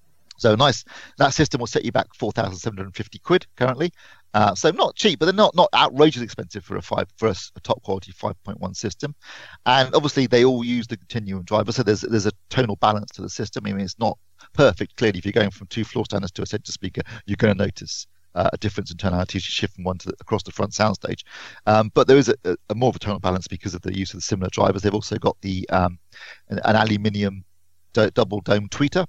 So nice. That system will set you back four thousand seven hundred fifty quid currently. Uh, so not cheap, but they're not, not outrageously expensive for a five for a, a top quality five point one system. And obviously they all use the continuum driver, so there's there's a tonal balance to the system. I mean, it's not perfect. Clearly, if you're going from two floor standards to a center speaker, you're going to notice Uh, a difference in tonality as you shift from one to the, across the front soundstage. Um, but there is a, a, a more of a tonal balance because of the use of the similar drivers. They've also got the um, an, an aluminium do, double dome tweeter,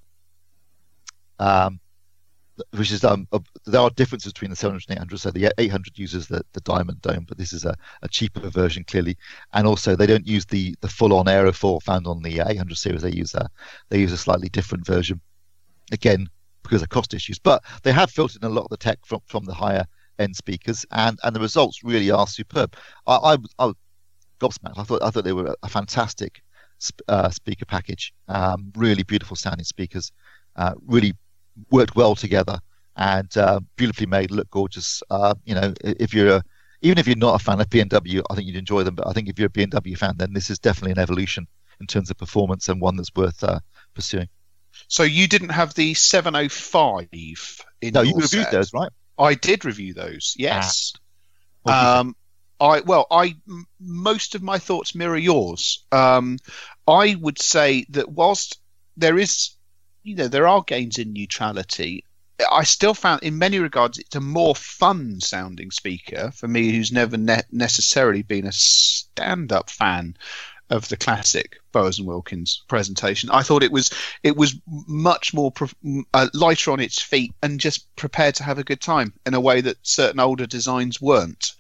um, which is um, a, there are differences between the seven hundred and eight hundred. So the eight hundred uses the, the diamond dome, but this is a, a cheaper version clearly. And also they don't use the the full-on aerofoil found on the eight hundred series. They use a they use a slightly different version. Again, because of cost issues, but they have filtered in a lot of the tech from, from the higher end speakers, and, and the results really are superb. I, I, I was gobsmacked. I thought I thought they were a fantastic uh, speaker package. Um, really beautiful sounding speakers, uh, really worked well together, and uh, beautifully made, look gorgeous. Uh, you know, if you're a, even if you're not a fan of B M W, I think you'd enjoy them. But I think if you're a B M W fan, then this is definitely an evolution in terms of performance and one that's worth uh, pursuing. So you didn't have the seven oh five in No, your you reviewed set. those, right? I did review those, yes. What do you think? Um, I well, I m- most of my thoughts mirror yours. Um, I would say that whilst there is, you know, there are gains in neutrality, I still found, in many regards, it's a more fun sounding speaker for me, who's never ne- necessarily been a stand-up fan of the classic Bowers and Wilkins presentation. I thought it was it was much more pro- uh, lighter on its feet and just prepared to have a good time in a way that certain older designs weren't.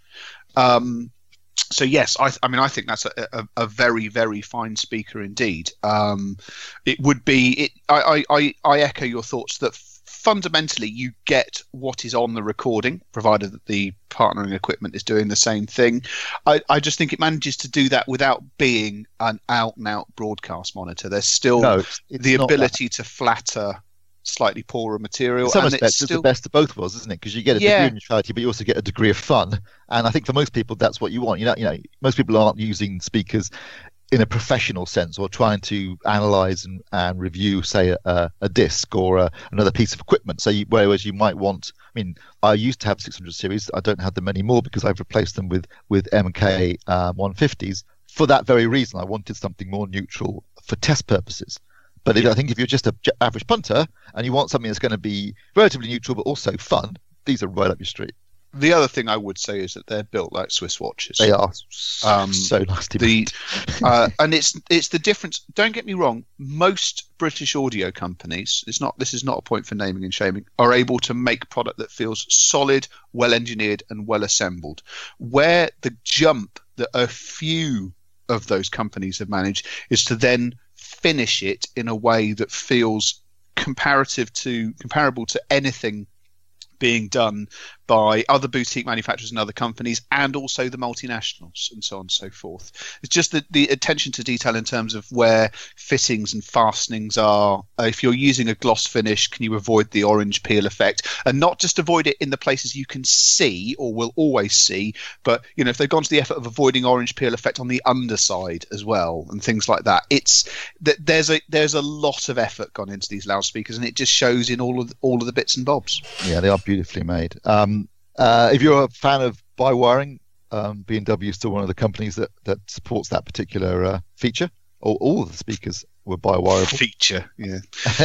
Um, so yes, I, I mean I think that's a, a, a very very fine speaker indeed. Um, it would be. It, I, I I echo your thoughts that fundamentally you get what is on the recording, provided that the partnering equipment is doing the same thing. I, I just think it manages to do that without being an out and out broadcast monitor. There's still No, it's, it's the not ability that. to flatter slightly poorer material. In some and respects, it's it's still, the best of both worlds, isn't it? Because you get a Yeah. degree of neutrality, but you also get a degree of fun. And I think for most people, that's what you want. You know, you know, most people aren't using speakers in a professional sense or trying to analyze and, and review, say, a, a disc or a, another piece of equipment. So you, whereas you might want, I mean, I used to have six hundred series. I don't have them anymore because I've replaced them with, with M K uh, one fifties for that very reason. I wanted something more neutral for test purposes. But if, I think if you're just an average punter and you want something that's going to be relatively neutral but also fun, these are right up your street. the other thing I would say is that they're built like Swiss watches. They are so, Um, so nasty. the uh, and it's it's the difference. Don't get me wrong. Most British audio companies, it's not. This is not a point for naming and shaming, are able to make product that feels solid, well engineered, and well assembled. Where the jump that a few of those companies have managed is to then finish it in a way that feels comparative to comparable to anything being done by other boutique manufacturers and other companies, and also the multinationals and so on and so forth. It's just the, the attention to detail in terms of where fittings and fastenings are. Uh, if you're using a gloss finish, can you avoid the orange peel effect? And not just avoid it in the places you can see or will always see, but you know, if they've gone to the effort of avoiding orange peel effect on the underside as well and things like that. It's that there's a there's a lot of effort gone into these loudspeakers, and it just shows in all of all of the bits and bobs. Yeah, they are beautifully made. Um, uh, if you're a fan of by wiring, um, B and W is still one of the companies that, that supports that particular uh, feature. All, all of the speakers were by wireable. Feature, yeah.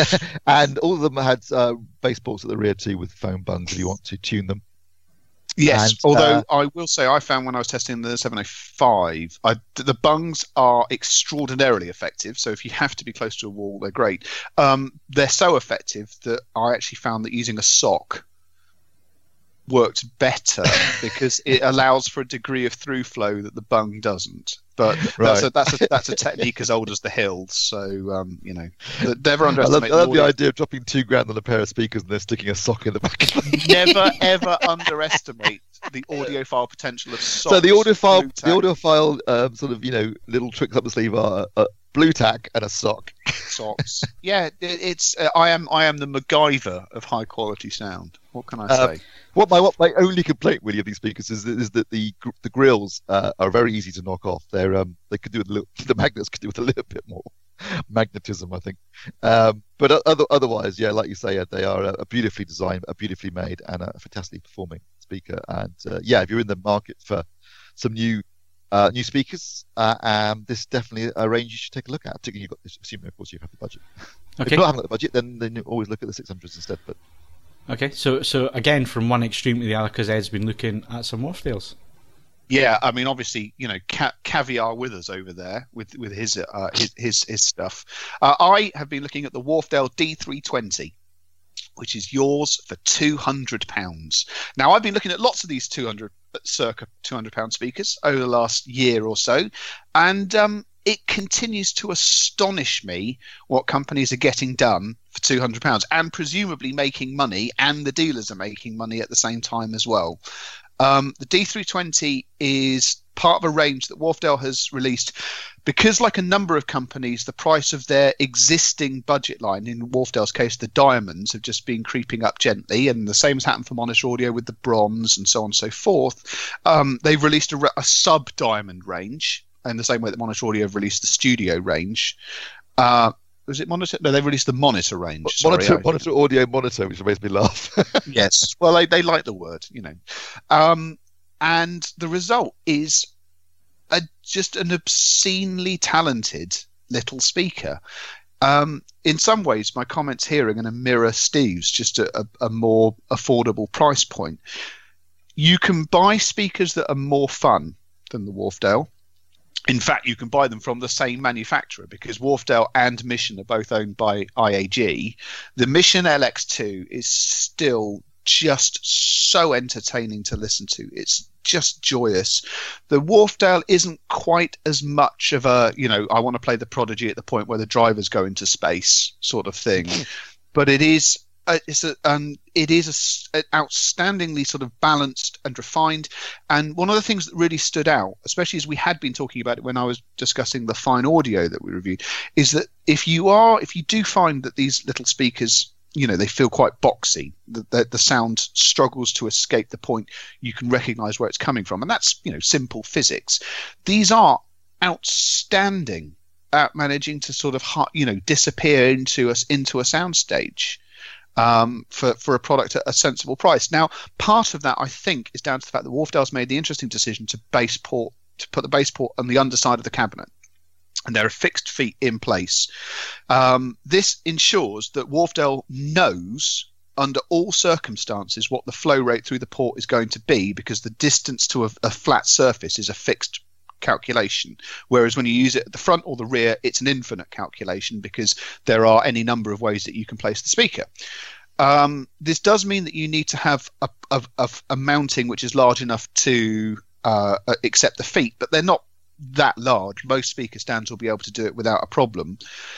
And all of them had uh, bass ports at the rear too with foam bungs if you want to tune them. Yes, And, although uh, I will say I found when I was testing the seven oh five, I, the bungs are extraordinarily effective. So if you have to be close to a wall, they're great. Um, they're so effective that I actually found that using a sock worked better because it allows for a degree of through flow that the bung doesn't. But Right. that's a that's a that's a technique as old as the hills. So um, you know, never I love, underestimate. I love the the audio. idea of dropping two grand on a pair of speakers and then sticking a sock in the back. Never ever underestimate the audiophile potential of socks. So the audiophile, blue the tack, audiophile um, sort of, you know, little tricks up the sleeve are a blue tack and a sock. socks. Yeah, it, it's uh, I am I am the MacGyver of high quality sound. What can I Uh, say? What my what my only complaint really of these speakers is that, is that the gr- the grills uh, are very easy to knock off. They're um they could do with a little, the magnets could do with a little bit more magnetism, I think. Um, but o- other, otherwise, yeah, like you say, Ed, they are a, a beautifully designed, a beautifully made, and a fantastically performing speaker. And uh, yeah, if you're in the market for some new uh, new speakers, uh, um, this is definitely a range you should take a look at. Particularly, you've got this, assuming of course you have the budget. If Okay. you not haven't got the budget, then then you always look at the six hundreds instead. But Okay, so so again, from one extreme to the other, because Ed's been looking at some Wharfdales. Yeah, I mean, obviously, you know, ca- caviar with us over there with with his uh, his, his his stuff. Uh, I have been looking at the Wharfdale D three twenty, which is yours for two hundred pounds. Now, I've been looking at lots of these two hundred, circa two hundred pound speakers over the last year or so, and um, it continues to astonish me what companies are getting done for two hundred pounds and presumably making money, and the dealers are making money at the same time as well. Um, the D three twenty is part of a range that Wharfdale has released because, like a number of companies, the price of their existing budget line, in Wharfdale's case, the diamonds, have just been creeping up gently, and the same has happened for Monash Audio with the bronze and so on and so forth. Um, they've released a, a sub-diamond range, in the same way that Monitor Audio have released the Studio range. Uh, was it Monitor? No, they've released the Monitor range. Sorry, Monitor, Monitor Audio Monitor, which makes me laugh. Yes. Well, they, they like the word, you know. Um, and the result is a, just an obscenely talented little speaker. Um, in some ways, my comments here are going to mirror Steve's, just a, a, a more affordable price point. You can buy speakers that are more fun than the Wharfedale. In fact, you can buy them from the same manufacturer, because Wharfedale and Mission are both owned by I A G. The Mission L X two is still just so entertaining to listen to. It's just joyous. The Wharfedale isn't quite as much of a, you know, I want to play the Prodigy at the point where the drivers go into space sort of thing, but it is Uh, it's a, um, it is a, a outstandingly sort of balanced and refined. And one of the things that really stood out, especially as we had been talking about it when I was discussing the Fine Audio that we reviewed, is that if you are, if you do find that these little speakers, you know, they feel quite boxy, the, the, the sound struggles to escape the point you can recognize where it's coming from. And that's, you know, simple physics. These are outstanding at managing to sort of, you know, disappear into us into a soundstage. Um, for, for a product at a sensible price. Now, part of that, I think, is down to the fact that Wharfedale's made the interesting decision to base port, to put the base port on the underside of the cabinet. And there are fixed feet in place. Um, this ensures that Wharfedale knows under all circumstances what the flow rate through the port is going to be, because the distance to a, a flat surface is a fixed calculation, whereas when you use it at the front or the rear, it's an infinite calculation, because there are any number of ways that you can place the speaker. Um, this does mean that you need to have a, a, a, a mounting which is large enough to uh, accept the feet, but they're not that large. Most speaker stands will be able to do it without a problem.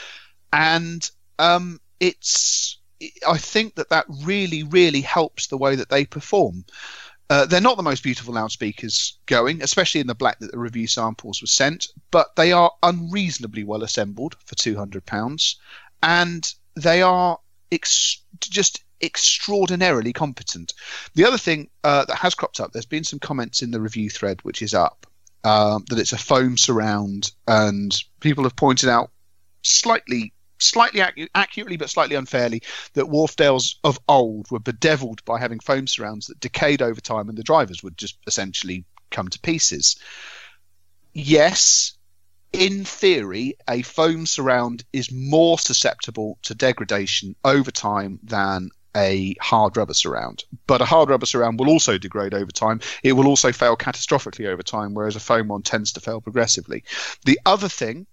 And um, it's I think that that really, really helps the way that they perform. Uh, they're not the most beautiful loudspeakers going, especially in the black that the review samples were sent, but they are unreasonably well assembled for two hundred pounds, and they are ex- just extraordinarily competent. The other thing uh, that has cropped up, there's been some comments in the review thread, which is up, um, that it's a foam surround, and people have pointed out slightly slightly ac- accurately but slightly unfairly that Wharfedales of old were bedeviled by having foam surrounds that decayed over time and the drivers would just essentially come to pieces. Yes, in theory, a foam surround is more susceptible to degradation over time than a hard rubber surround, but a hard rubber surround will also degrade over time. It will also fail catastrophically over time, whereas a foam one tends to fail progressively. The other thing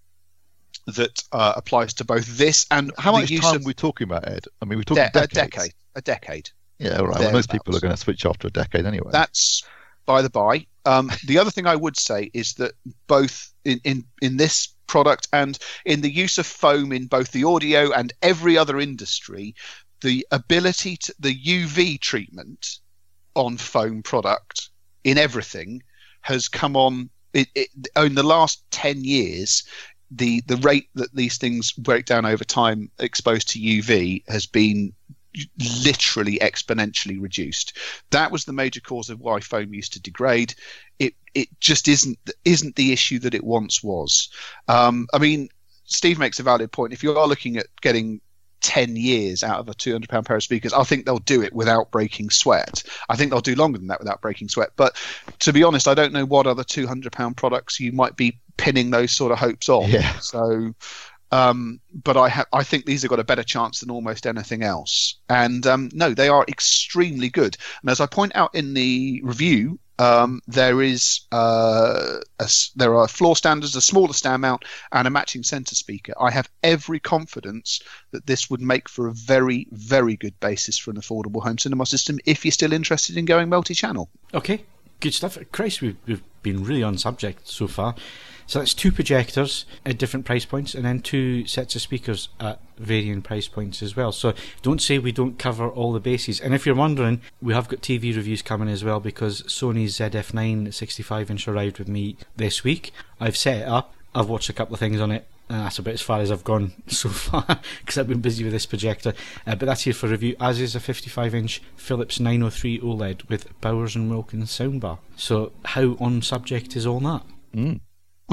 that uh, applies to both this and how the much use time of are we talking about, Ed? I mean, we're talking de- a decades. decade. A decade. Yeah, all right. Well, most people are going to switch after a decade anyway. That's by the by. Um, the other thing I would say is that both in, in, in this product and in the use of foam in both the audio and every other industry, the ability to the U V treatment on foam product in everything has come on it, it, in the last ten years. The, the rate that these things break down over time exposed to U V has been literally exponentially reduced. That was the major cause of why foam used to degrade. It it just isn't isn't the issue that it once was. Um, I mean, Steve makes a valid point. If you are looking at getting ten years out of a two hundred pound pair of speakers, I think they'll do it without breaking sweat. I think they'll do longer than that without breaking sweat. But to be honest, I don't know what other two hundred pound products you might be pinning those sort of hopes on. Yeah. So, um, but I have, I think these have got a better chance than almost anything else. And um, no, they are extremely good. And as I point out in the review, um, there is uh, a, there are floor standards, a smaller stand mount, and a matching center speaker. I have every confidence that this would make for a very, very good basis for an affordable home cinema system if you're still interested in going multi-channel. Okay, good stuff. Christ, we've, we've been really on subject so far. So that's two projectors at different price points, and then two sets of speakers at varying price points as well. So don't say we don't cover all the bases. And if you're wondering, we have got T V reviews coming as well, because Sony's Z F nine sixty-five inch arrived with me this week. I've set it up, I've watched a couple of things on it, and that's about as far as I've gone so far, because I've been busy with this projector. Uh, but that's here for review, as is a fifty-five inch Philips nine oh three OLED with Bowers and Wilkins soundbar. So how on subject is all that? Mm.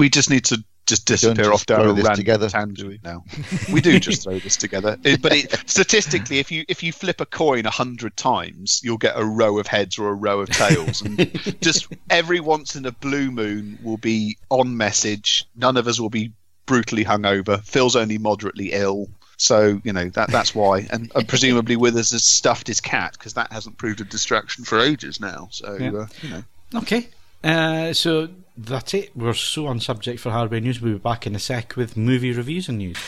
We just need to just disappear just off down throw a this random together, do tangent we? now. We do just throw this together, It- but it, statistically, if you if you flip a coin a hundred times, you'll get a row of heads or a row of tails, and just every once in a blue moon will be on message. None of us will be brutally hungover. Phil's only moderately ill. So, you know, that that's why. And, and presumably Withers has stuffed his cat, because that hasn't proved a distraction for ages now. So, Yeah. uh, you know. Okay, uh, so that's it. We're so on subject for hardware news. We'll be back in a sec with movie reviews and news.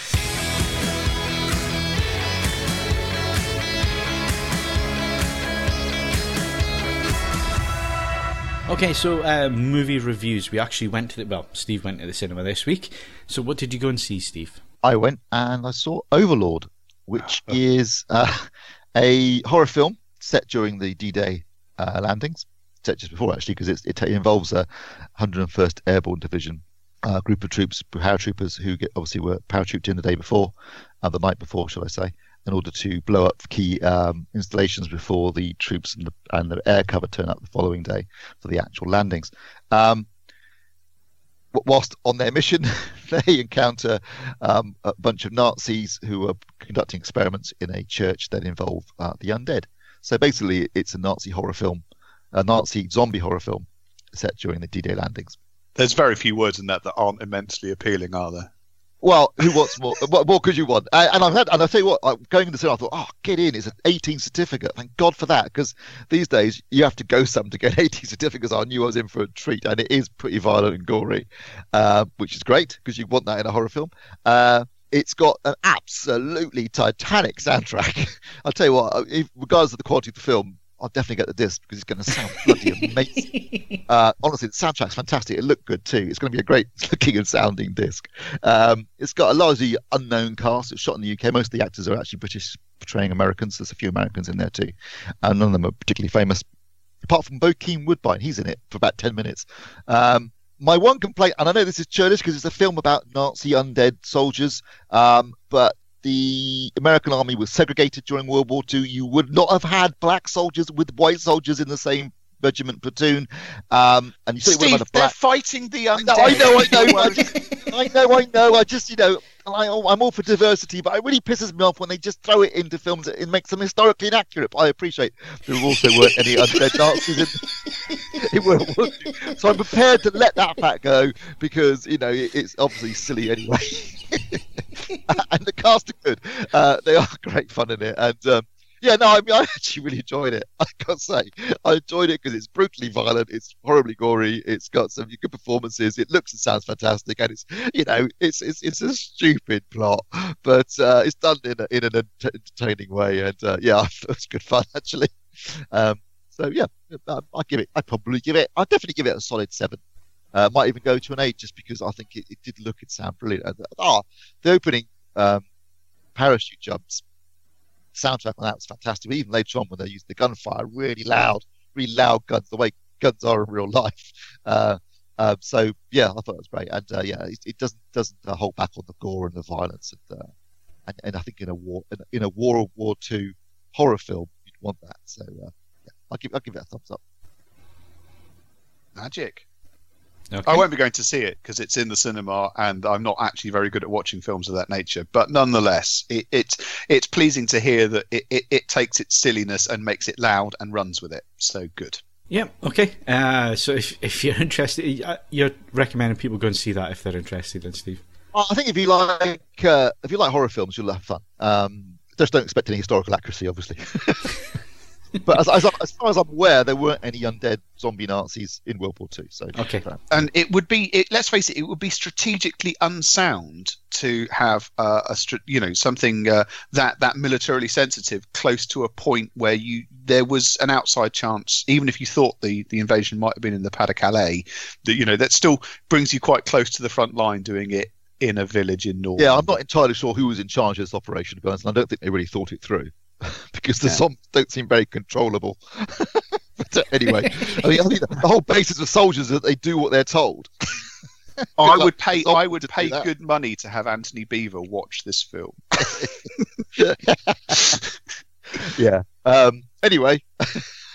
Okay, so uh, movie reviews. We actually went to the, well, Steve went to the cinema this week. So what did you go and see, Steve? I went and I saw Overlord, which is uh, a horror film set during the D-Day uh, landings. Set just before, actually, because it, it involves a one hundred first Airborne Division uh, group of troops, paratroopers, who get, obviously were paratrooped in the day before, uh, the night before, shall I say, in order to blow up key um, installations before the troops and the, and the air cover turn up the following day for the actual landings. Um, whilst on their mission, they encounter um, a bunch of Nazis who are conducting experiments in a church that involve uh, the undead. So basically, it's a Nazi horror film, a Nazi zombie horror film set during the D-Day landings. There's very few words in that that aren't immensely appealing, are there? Well, who wants more? What more could you want? And, and I've had, and I tell you what, like, going into the cinema, I thought, oh, get in! It's an eighteen certificate. Thank God for that, because these days you have to go some to get eighteen certificates. I knew I was in for a treat, and it is pretty violent and gory, uh, which is great because you want that in a horror film. Uh, it's got an absolutely titanic soundtrack. I'll tell you what, if, regardless of the quality of the film, I'll definitely get the disc because it's going to sound bloody amazing. Uh, honestly, the soundtrack's fantastic. It looked good too. It's going to be a great looking and sounding disc. Um, it's got a largely unknown cast. It's shot in the U K. Most of the actors are actually British, portraying Americans. There's a few Americans in there too, and none of them are particularly famous, apart from Bokeem Woodbine. He's in it for about ten minutes. Um, my one complaint, and I know this is churlish because it's a film about Nazi undead soldiers, um, but the American army was segregated during World War Two. You would not have had black soldiers with white soldiers in the same regiment platoon. Um, and you Steve, about a they're black... fighting the undead. I know, I know, I know. I, just, I know, I know. I just, you know, I, I'm all for diversity, but it really pisses me off when they just throw it into films. It makes them historically inaccurate. But I appreciate there also weren't any undead Nazis in, in World War Two. So I'm prepared to let that fact go because, you know, it, it's obviously silly anyway. And the cast are good. Uh, they are great fun in it. And um, yeah, no, I mean, I actually really enjoyed it. I can't say. I enjoyed it because it's brutally violent. It's horribly gory. It's got some good performances. It looks and sounds fantastic. And it's, you know, it's it's, it's a stupid plot, but uh, it's done in, a, in an entertaining way. And uh, yeah, it was good fun, actually. Um, so yeah, I, I give it, I'd probably give it, I'd definitely give it a solid seven. Uh, might even go to an eight just because I think it, it did look and sound brilliant. And, oh, the opening um, parachute jumps, soundtrack on that was fantastic. But even later on when they used the gunfire, really loud, really loud guns, the way guns are in real life. Uh, uh, so yeah, I thought it was great. And uh, yeah, it, it doesn't doesn't uh, hold back on the gore and the violence. And uh, and, and I think in a war in, in a World War Two horror film, you'd want that. So uh, yeah, I'll give I'll give it a thumbs up. Magic. Okay. I won't be going to see it because it's in the cinema, and I'm not actually very good at watching films of that nature. But nonetheless, it, it's it's pleasing to hear that it, it, it takes its silliness and makes it loud and runs with it. So good. Yeah, okay. Uh, so if if you're interested, you're recommending people go and see that if they're interested, then, Steve? I think if you like uh, if you like horror films, you'll have fun. Um, just don't expect any historical accuracy, obviously. But as, as, as far as I'm aware, there weren't any undead zombie Nazis in World War Two. So okay, and it would be, it, let's face it, it would be strategically unsound to have uh, a, you know, something uh, that that militarily sensitive close to a point where you there was an outside chance, even if you thought the the invasion might have been in the Pas de Calais, that you know that still brings you quite close to the front line doing it in a village in Norway. Yeah, I'm not entirely sure who was in charge of this operation, to be honest, and I don't think they really thought it through. Because the yeah. zombies don't seem very controllable. But uh, anyway, I mean, I think the whole basis of soldiers is that they do what they're told. I would pay. I would pay good money to have Anthony Beaver watch this film. Yeah. Um, anyway,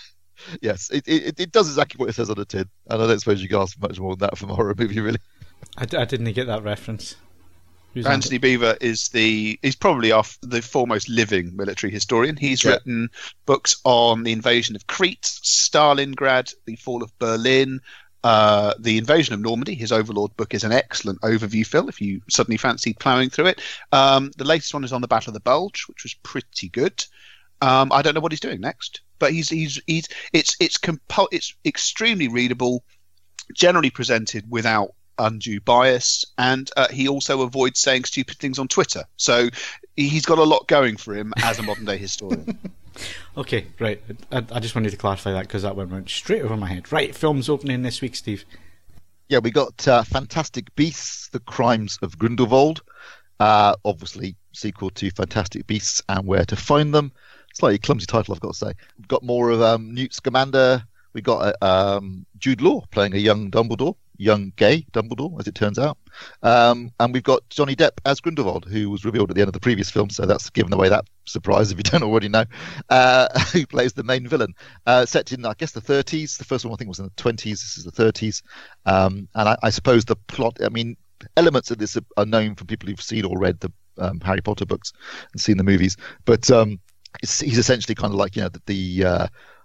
yes, it, it it does exactly what it says on the tin, and I don't suppose you can ask for much more than that from a horror movie, really. I, I didn't get that reference. Who's Anthony Beevor is the he's probably off the foremost living military historian. He's yeah. written books on the invasion of Crete, Stalingrad, the fall of Berlin, uh, the invasion of Normandy. His Overlord book is an excellent overview, Phil, if you suddenly fancy ploughing through it. Um, the latest one is on the Battle of the Bulge, which was pretty good. Um, I don't know what he's doing next, but he's he's he's it's it's compo- it's extremely readable, generally presented without undue bias, and uh, he also avoids saying stupid things on Twitter. So he's got a lot going for him as a modern day historian. Okay, right. I, I just wanted to clarify that because that one went straight over my head. Right, films opening this week, Steve. Yeah, we got uh, Fantastic Beasts: The Crimes of Grindelwald. Uh, obviously, sequel to Fantastic Beasts and Where to Find Them. Slightly clumsy title, I've got to say. We've got more of um, Newt Scamander. We got uh, um, Jude Law playing a young Dumbledore. Young gay Dumbledore, as it turns out. Um, and we've got Johnny Depp as Grindelwald, who was revealed at the end of the previous film, so that's given away that surprise if you don't already know, uh, who plays the main villain. Uh, set in, I guess, the thirties. The first one, I think, was in the twenties. This is the thirties. Um, and I, I suppose the plot, I mean, elements of this are, are known from people who've seen or read the um, Harry Potter books and seen the movies. But um, it's, he's essentially kind of like, you know, the... the uh,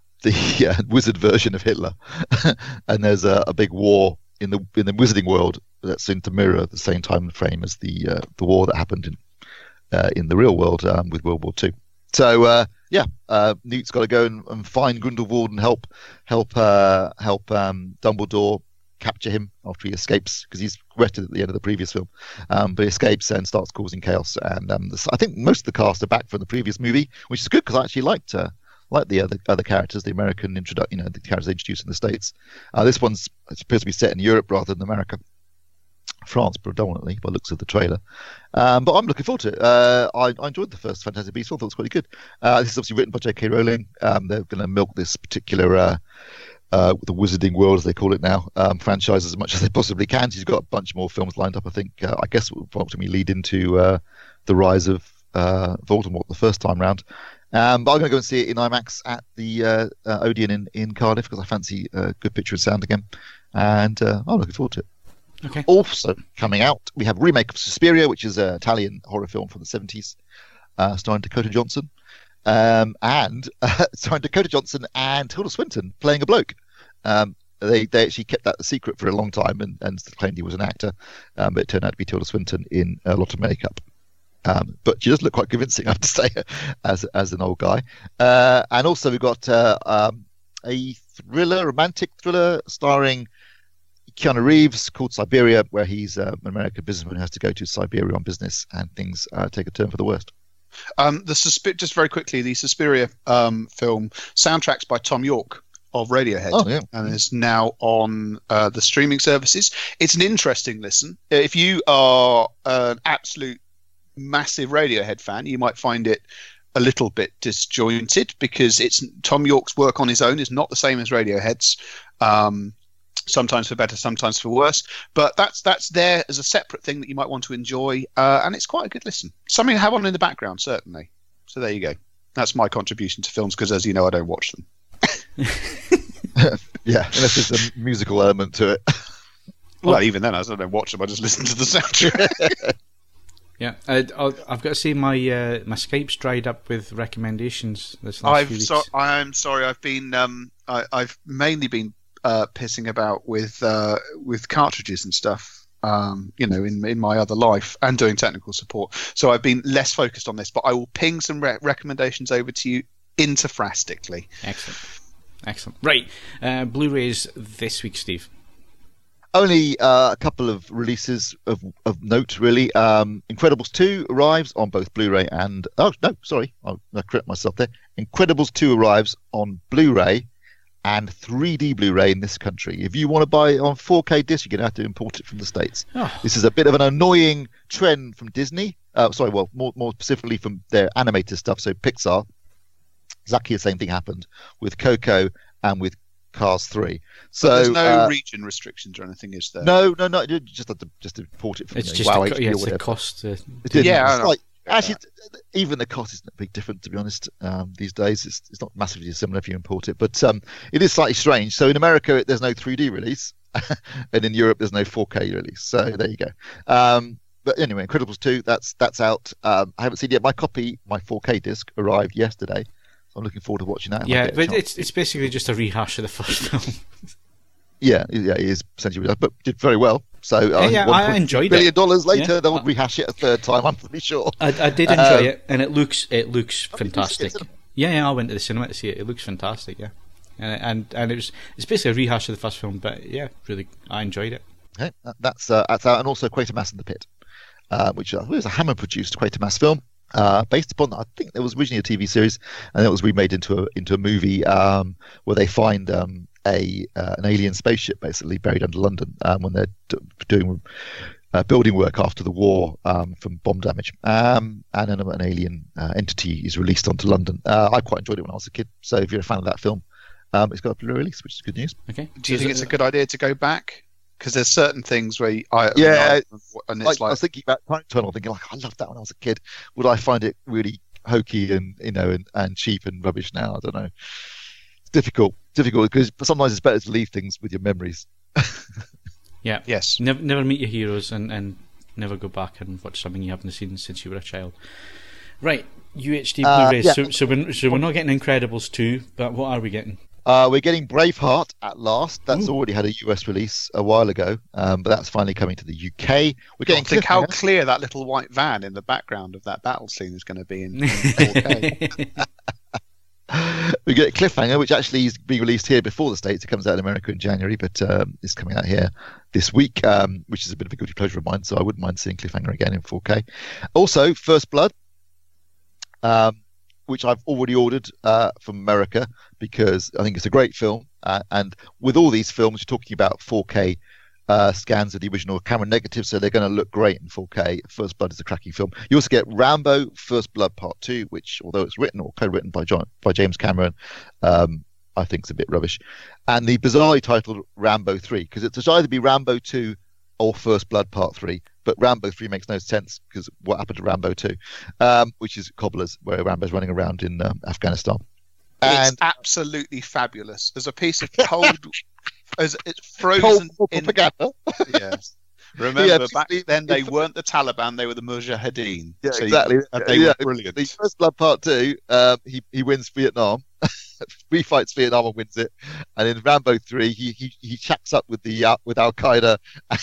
the uh, wizard version of Hitler. And there's a, a big war in the in the wizarding world that's in to mirror the same time frame as the uh, the war that happened in uh, in the real world um, with World War Two. So uh, yeah, uh, Newt's got to go and, and find Grindelwald and help help uh, help um, Dumbledore capture him after he escapes, because he's arrested at the end of the previous film. Um, but he escapes and starts causing chaos. And um, this, I think most of the cast are back from the previous movie, which is good because I actually liked. Uh, like the other other characters, the American introduction, you know, the characters they introduced in the States. Uh, this one's supposed to be set in Europe rather than America, France predominantly, by the looks of the trailer. Um, but I'm looking forward to it. Uh, I, I enjoyed the first Fantastic Beasts. I thought it was quite good. Uh, this is obviously written by J K Rowling. Um, they're going to milk this particular uh, uh, the Wizarding World, as they call it now, um, franchise as much as they possibly can. She's got a bunch more films lined up. I think. Uh, I guess will ultimately lead into uh, the rise of uh, Voldemort the first time round. Um, but I'm going to go and see it in IMAX at the uh, uh, Odeon in, in Cardiff because I fancy a good picture and sound again. And uh, I'm looking forward to it. Okay. Also coming out, we have a remake of Suspiria, which is an Italian horror film from the seventies, uh, starring Dakota Johnson. Um, and uh, starring Dakota Johnson and Tilda Swinton playing a bloke. Um, they they actually kept that a secret for a long time and, and claimed he was an actor. Um, but it turned out to be Tilda Swinton in a lot of makeup. Um, but she does look quite convincing, I have to say, as as an old guy. Uh, and also we've got uh, um, a thriller, romantic thriller, starring Keanu Reeves called Siberia, where he's uh, an American businessman who has to go to Siberia on business, and things uh, take a turn for the worst. Um, the Susp- just very quickly, the Suspiria um, film soundtracks by Tom York of Radiohead, oh, yeah. and is now on uh, the streaming services. It's an interesting listen. If you are an absolute massive Radiohead fan, you might find it a little bit disjointed because it's Tom York's work on his own is not the same as Radiohead's. Um, sometimes for better, sometimes for worse. But that's that's there as a separate thing that you might want to enjoy, uh, and it's quite a good listen. Something to have on in the background, certainly. So there you go. That's my contribution to films because, as you know, I don't watch them. Yeah, unless there's a musical element to it. Well, even then, I don't watch them. I just listen to the soundtrack. Yeah, I, I've got to say my uh, my Skype's dried up with recommendations this last I've few weeks. So, I'm sorry. I've been um, I, I've mainly been uh, pissing about with uh, with cartridges and stuff. Um, you know, in in my other life and doing technical support. So I've been less focused on this. But I will ping some re- recommendations over to you interphrastically. Excellent, excellent. Right, uh, Blu-rays this week, Steve. Only uh, a couple of releases of, of note, really. Um, Incredibles two arrives on both Blu-ray and... Oh, no, sorry. I, I correct myself there. Incredibles two arrives on Blu-ray and three D Blu-ray in this country. If you want to buy it on four K disc, you're going to have to import it from the States. Oh. This is a bit of an annoying trend from Disney. Uh, sorry, well, more, more specifically from their animated stuff, so Pixar. Exactly the same thing happened with Coco and with Cars three. So but there's no uh, region restrictions or anything, is there? No, no, no. Just have to just import it from it's you know, just Wow a, H D yeah, or it's whatever. the cost. Uh, it yeah, it's like, actually, even the cost isn't a big difference, to be honest. Um, these days, it's it's not massively similar if you import it, but um, it is slightly strange. So in America, there's no three D release, and in Europe there's no four K release. So there you go. Um, but anyway, Incredibles two, that's that's out. Um, I haven't seen it yet. My copy, my four K disc, arrived yesterday. So I'm looking forward to watching that. Yeah, but it's it's basically just a rehash of the first film. Yeah, yeah, it is essentially, but did very well. So yeah, yeah, I enjoyed it. Billion dollars later, yeah. they'll rehash it a third time. I'm pretty sure. I, I did enjoy um, it, and it looks it looks fantastic. It yeah, yeah, I went to the cinema to see it. It looks fantastic. Yeah, and and and it was it's basically a rehash of the first film, but yeah, really, I enjoyed it. Okay, that, that's uh, that's out, and also Quatermass in the Pit, uh, which uh, was a Hammer-produced Quatermass film. Uh, based upon, I think there was originally a T V series, and it was remade into a into a movie um, where they find um, a uh, an alien spaceship basically buried under London um, when they're d- doing uh, building work after the war um, from bomb damage, um, and an, an alien uh, entity is released onto London. Uh, I quite enjoyed it when I was a kid, so if you're a fan of that film, um, it's got a Blu-ray release, which is good news. Okay. Do you think it's a good idea to go back? Because there's certain things where you, I yeah, and it's like, like I was thinking about Time Tunnel, thinking like I loved that when I was a kid. Would I find it really hokey and you know and, and cheap and rubbish now? I don't know. It's difficult, difficult because sometimes it's better to leave things with your memories. Yeah. Yes. Never, never meet your heroes and, and never go back and watch something you haven't seen since you were a child. Right, U H D Uh, Blu-rays. yeah. So, so we're so we're not getting Incredibles two, but what are we getting? Uh, we're getting Braveheart at last. That's Ooh. already had a U S release a while ago, um, but that's finally coming to the U K. We're God, getting think how Cliffhanger. clear that little white van in the background of that battle scene is going to be in, in four K. We get Cliffhanger, which actually is being released here before the States. It comes out in America in January, but um, it's coming out here this week, um, which is a bit of a guilty pleasure of mine, so I wouldn't mind seeing Cliffhanger again in four K. Also, First Blood, um, which I've already ordered uh, from America because I think it's a great film. Uh, and with all these films, you're talking about four K uh, scans of the original camera negative, so they're going to look great in four K. First Blood is a cracking film. You also get Rambo: First Blood Part Two, which, although it's written or co-written by John by James Cameron, um, I think it's a bit rubbish. And the bizarrely titled Rambo Three, because it's either be Rambo Two or First Blood Part Three. But Rambo three makes no sense because what happened to Rambo two, um, which is Cobblers, where Rambo's running around in um, Afghanistan. It's And absolutely fabulous. As a piece of cold, as it's frozen cold in. propaganda. Yes. Remember, Yeah, back the- then they the- weren't the Taliban; they were the Mujahideen. Yeah, So you- exactly. and they Yeah, were brilliant. The First Blood Part Two, um, he he wins Vietnam, refights Vietnam and wins it. And in Rambo Three, he he he chats up with the uh, with Al Qaeda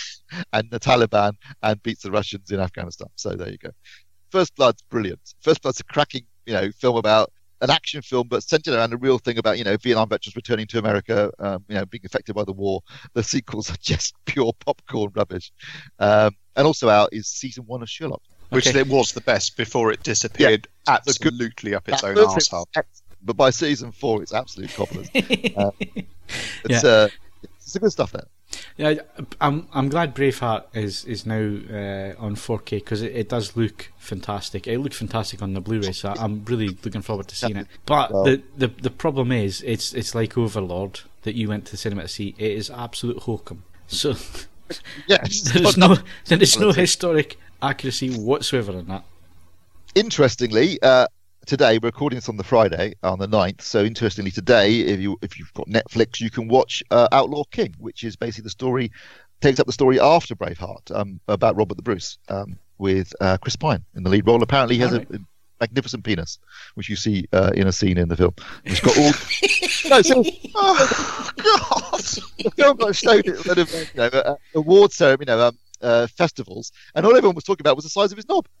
and the Taliban and beats the Russians in Afghanistan. So there you go. First Blood's brilliant. First Blood's a cracking you know film about an action film, but centered around a real thing about you know Vietnam veterans returning to America, um, you know being affected by the war. The sequels are just pure popcorn rubbish. Um, and also out is season one of Sherlock. Which Okay. it was the best before it disappeared Yeah, the good- absolutely up its That own first arsehole. film is excellent, but by season four, it's absolute cobblers. uh, it's Yeah. uh, it's the good stuff there. Yeah, I'm I'm glad Braveheart is is now uh, on four K because it, it does look fantastic. It looked fantastic on the Blu-ray, so I'm really looking forward to seeing it. But Well- the, the the problem is, it's it's like Overlord that you went to the cinema to see. It is absolute hokum. So Yes. there's no there's no historic accuracy whatsoever in that. Interestingly, uh, today we're recording this on the Friday on the ninth. So interestingly, today, if you if you've got Netflix, you can watch uh, Outlaw King, which is basically the story takes up the story after Braveheart um, about Robert the Bruce um, with uh, Chris Pine in the lead role. Apparently, he has Alright. a, a magnificent penis, which you see uh, in a scene in the film. It's got all. No, so, Oh, God! the film got showed at sort of, you know, uh, award ceremony, you know, um, uh, festivals, and all everyone was talking about was the size of his knob.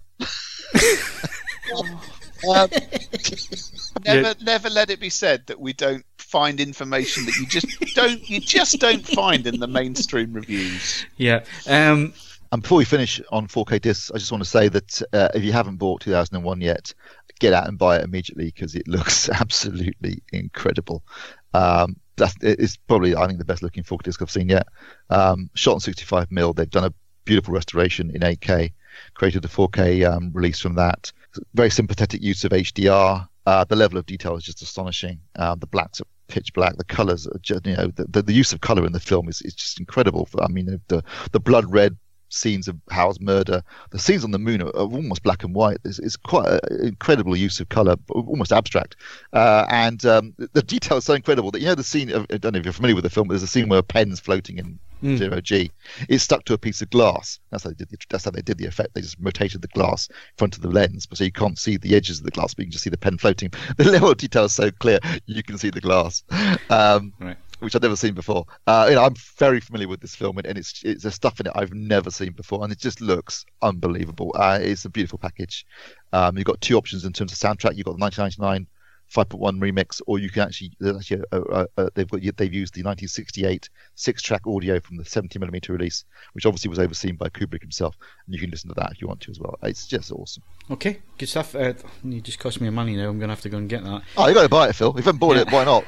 um, Never, never let it be said that we don't find information that you just don't, you just don't find in the mainstream reviews. Yeah. Um. And before we finish on four K discs, I just want to say that uh, if you haven't bought two thousand one yet, get out and buy it immediately because it looks absolutely incredible. Um, that's, it's probably, I think, the best looking four K disc I've seen yet. Um, shot on sixty-five millimeter, they've done a beautiful restoration in eight K, created a four K um, release from that. Very sympathetic use of H D R. Uh, the level of detail is just astonishing. Um, the blacks are pitch black. The colours, are just, you know, the, the, the use of colour in the film is, is just incredible. I mean, the the blood red scenes of Hal's murder, the scenes on the moon are, are almost black and white. It's, it's quite an incredible use of colour, almost abstract. Uh, and um, the, the detail is so incredible that, you know, the scene, of, I don't know if you're familiar with the film, but there's a scene where a pen's floating in mm. zero G. It's stuck to a piece of glass. That's how they did the, that's how they did the effect. They just rotated the glass in front of the lens, but so you can't see the edges of the glass, but you can just see the pen floating. The level of detail is so clear, you can see the glass. Um, right. Which I've never seen before. Uh, you know, I'm very familiar with this film, and, and it's it's there's stuff in it I've never seen before, and it just looks unbelievable. Uh, it's a beautiful package. Um, you've got two options in terms of soundtrack. You've got the nineteen ninety-nine five point one remix, or you can actually, actually uh, uh, uh, they've got they've used the nineteen sixty-eight six-track audio from the seventy millimeter release, which obviously was overseen by Kubrick himself, and you can listen to that if you want to as well. It's just awesome. Okay, good stuff. Uh, you just cost me money now. I'm going to have to go and get that. Oh, you got to buy it, Phil. If you haven't bought yeah. it, why not?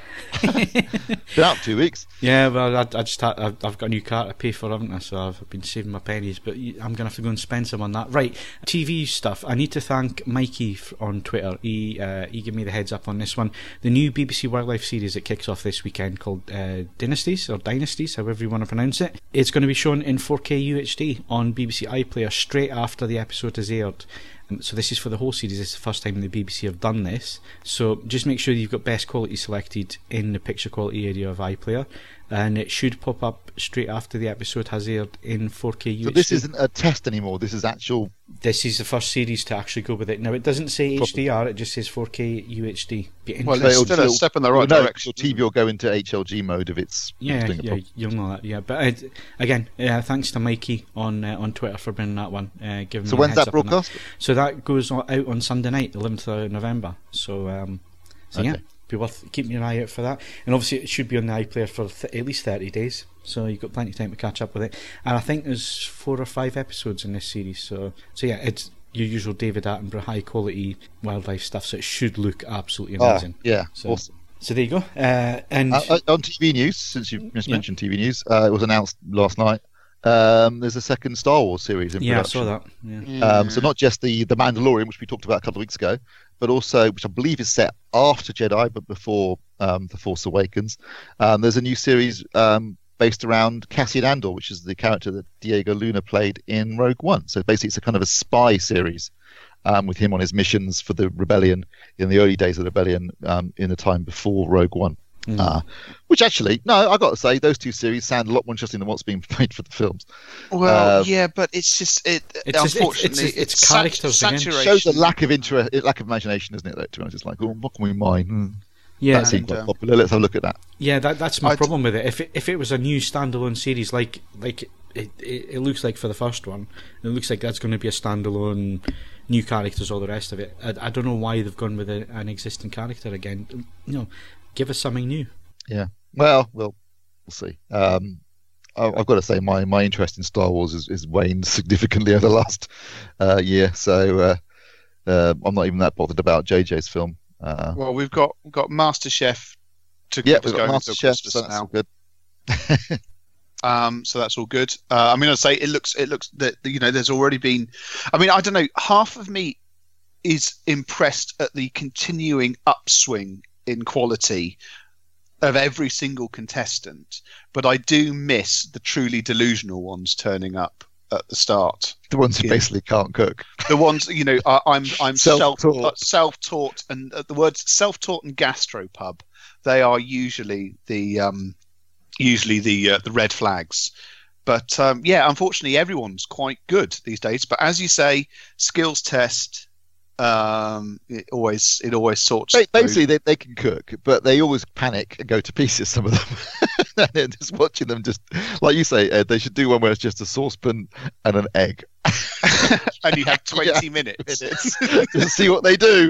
Been out two weeks. Yeah, well, I, I just had, I've, I've got a new car to pay for, haven't I? So I've been saving my pennies, but I'm going to have to go and spend some on that. Right, T V stuff. I need to thank Mikey on Twitter. He uh, he gave me the heads up on this one. The new B B C Wildlife series that kicks off this weekend, called uh, Dynasties or Dynasties, however you want to pronounce it. It's going to be shown in four K U H D on B B C iPlayer straight after the episode is aired. Um, so this is for the whole series. It's the first time the B B C have done this. So just make sure you've got best quality selected in the picture quality area of iPlayer, and it should pop up straight after the episode has aired in four K U H D. So this isn't a test anymore. This is actual. This is the first series to actually go with it. Now it doesn't say H D R. It just says four K U H D. Well, it's still a step in the right no, direction. Your T V will go into H L G mode if it's yeah, doing a yeah, problem. you'll know that. Yeah, but uh, again, uh, thanks to Mikey on uh, on Twitter for bringing that one. Uh, giving so me when's a heads that up on broadcast? That. So that goes out on Sunday night, the eleventh of November. So, um, so okay. yeah, be worth keeping your eye out for that. And obviously, it should be on the iPlayer for th- at least thirty days. So you've got plenty of time to catch up with it. And I think there's four or five episodes in this series. So, so yeah, it's your usual David Attenborough high quality wildlife stuff. So it should look absolutely amazing. Oh, yeah, so, awesome. So there you go. Uh, and uh, on T V news, since you just yeah. mentioned T V news, uh, it was announced last night. Um, there's a second Star Wars series in yeah, production. I saw that. Yeah. Yeah. Um, so not just the the Mandalorian, which we talked about a couple of weeks ago, but also, which I believe is set after Jedi, but before um, The Force Awakens. Um, there's a new series um, based around Cassian Andor, which is the character that Diego Luna played in Rogue One. So basically, it's a kind of a spy series um, with him on his missions for the Rebellion in the early days of the Rebellion, um, in the time before Rogue One. Mm. Uh, which actually, no, I got to say, those two series sound a lot more interesting than what's being made for the films. Well, uh, yeah, but it's just it. It's unfortunately, just, it's, it's, it's, it's characters sat- again. saturation. It shows a lack of interest, lack of imagination, isn't it? Though, to be honest, it's like, oh, what can we mine? Hmm. Yeah, that seems and, quite uh, popular. Let's have a look at that. Yeah, that that's my I'd- problem with it. If it, if it was a new standalone series, like like it, it, it looks like for the first one, it looks like that's going to be a standalone, new characters, all the rest of it. I, I don't know why they've gone with a, an existing character again. You know, give us something new. Yeah. Well, we'll we'll see. Um, I, I've got to say, my, my interest in Star Wars is, is waned significantly over the last uh, year. So uh, uh, I'm not even that bothered about J J's film. Uh, Well, we've got we've got MasterChef to yeah, keep us we've got going until MasterChef, Christmas so that's now. all good. Um, so that's all good. Uh, I mean, I say it looks it looks that you know there's already been. I mean, I don't know. Half of me is impressed at the continuing upswing in quality of every single contestant, but I do miss the truly delusional ones turning up at the start. The ones who Yeah. basically can't cook. The ones, you know, I, I'm I'm self Self-taught. uh, self-taught, and uh, the words self-taught and gastropub, they are usually the um, usually the uh, the red flags. But um, yeah, unfortunately, everyone's quite good these days. But as you say, skills test. Um, it always it always sorts. Ba- those- Basically, they, they can cook, but they always panic and go to pieces, some of them. And then just watching them, just like you say, Ed, they should do one where it's just a saucepan and an egg. and you have twenty Yeah. minutes. Just see what they do.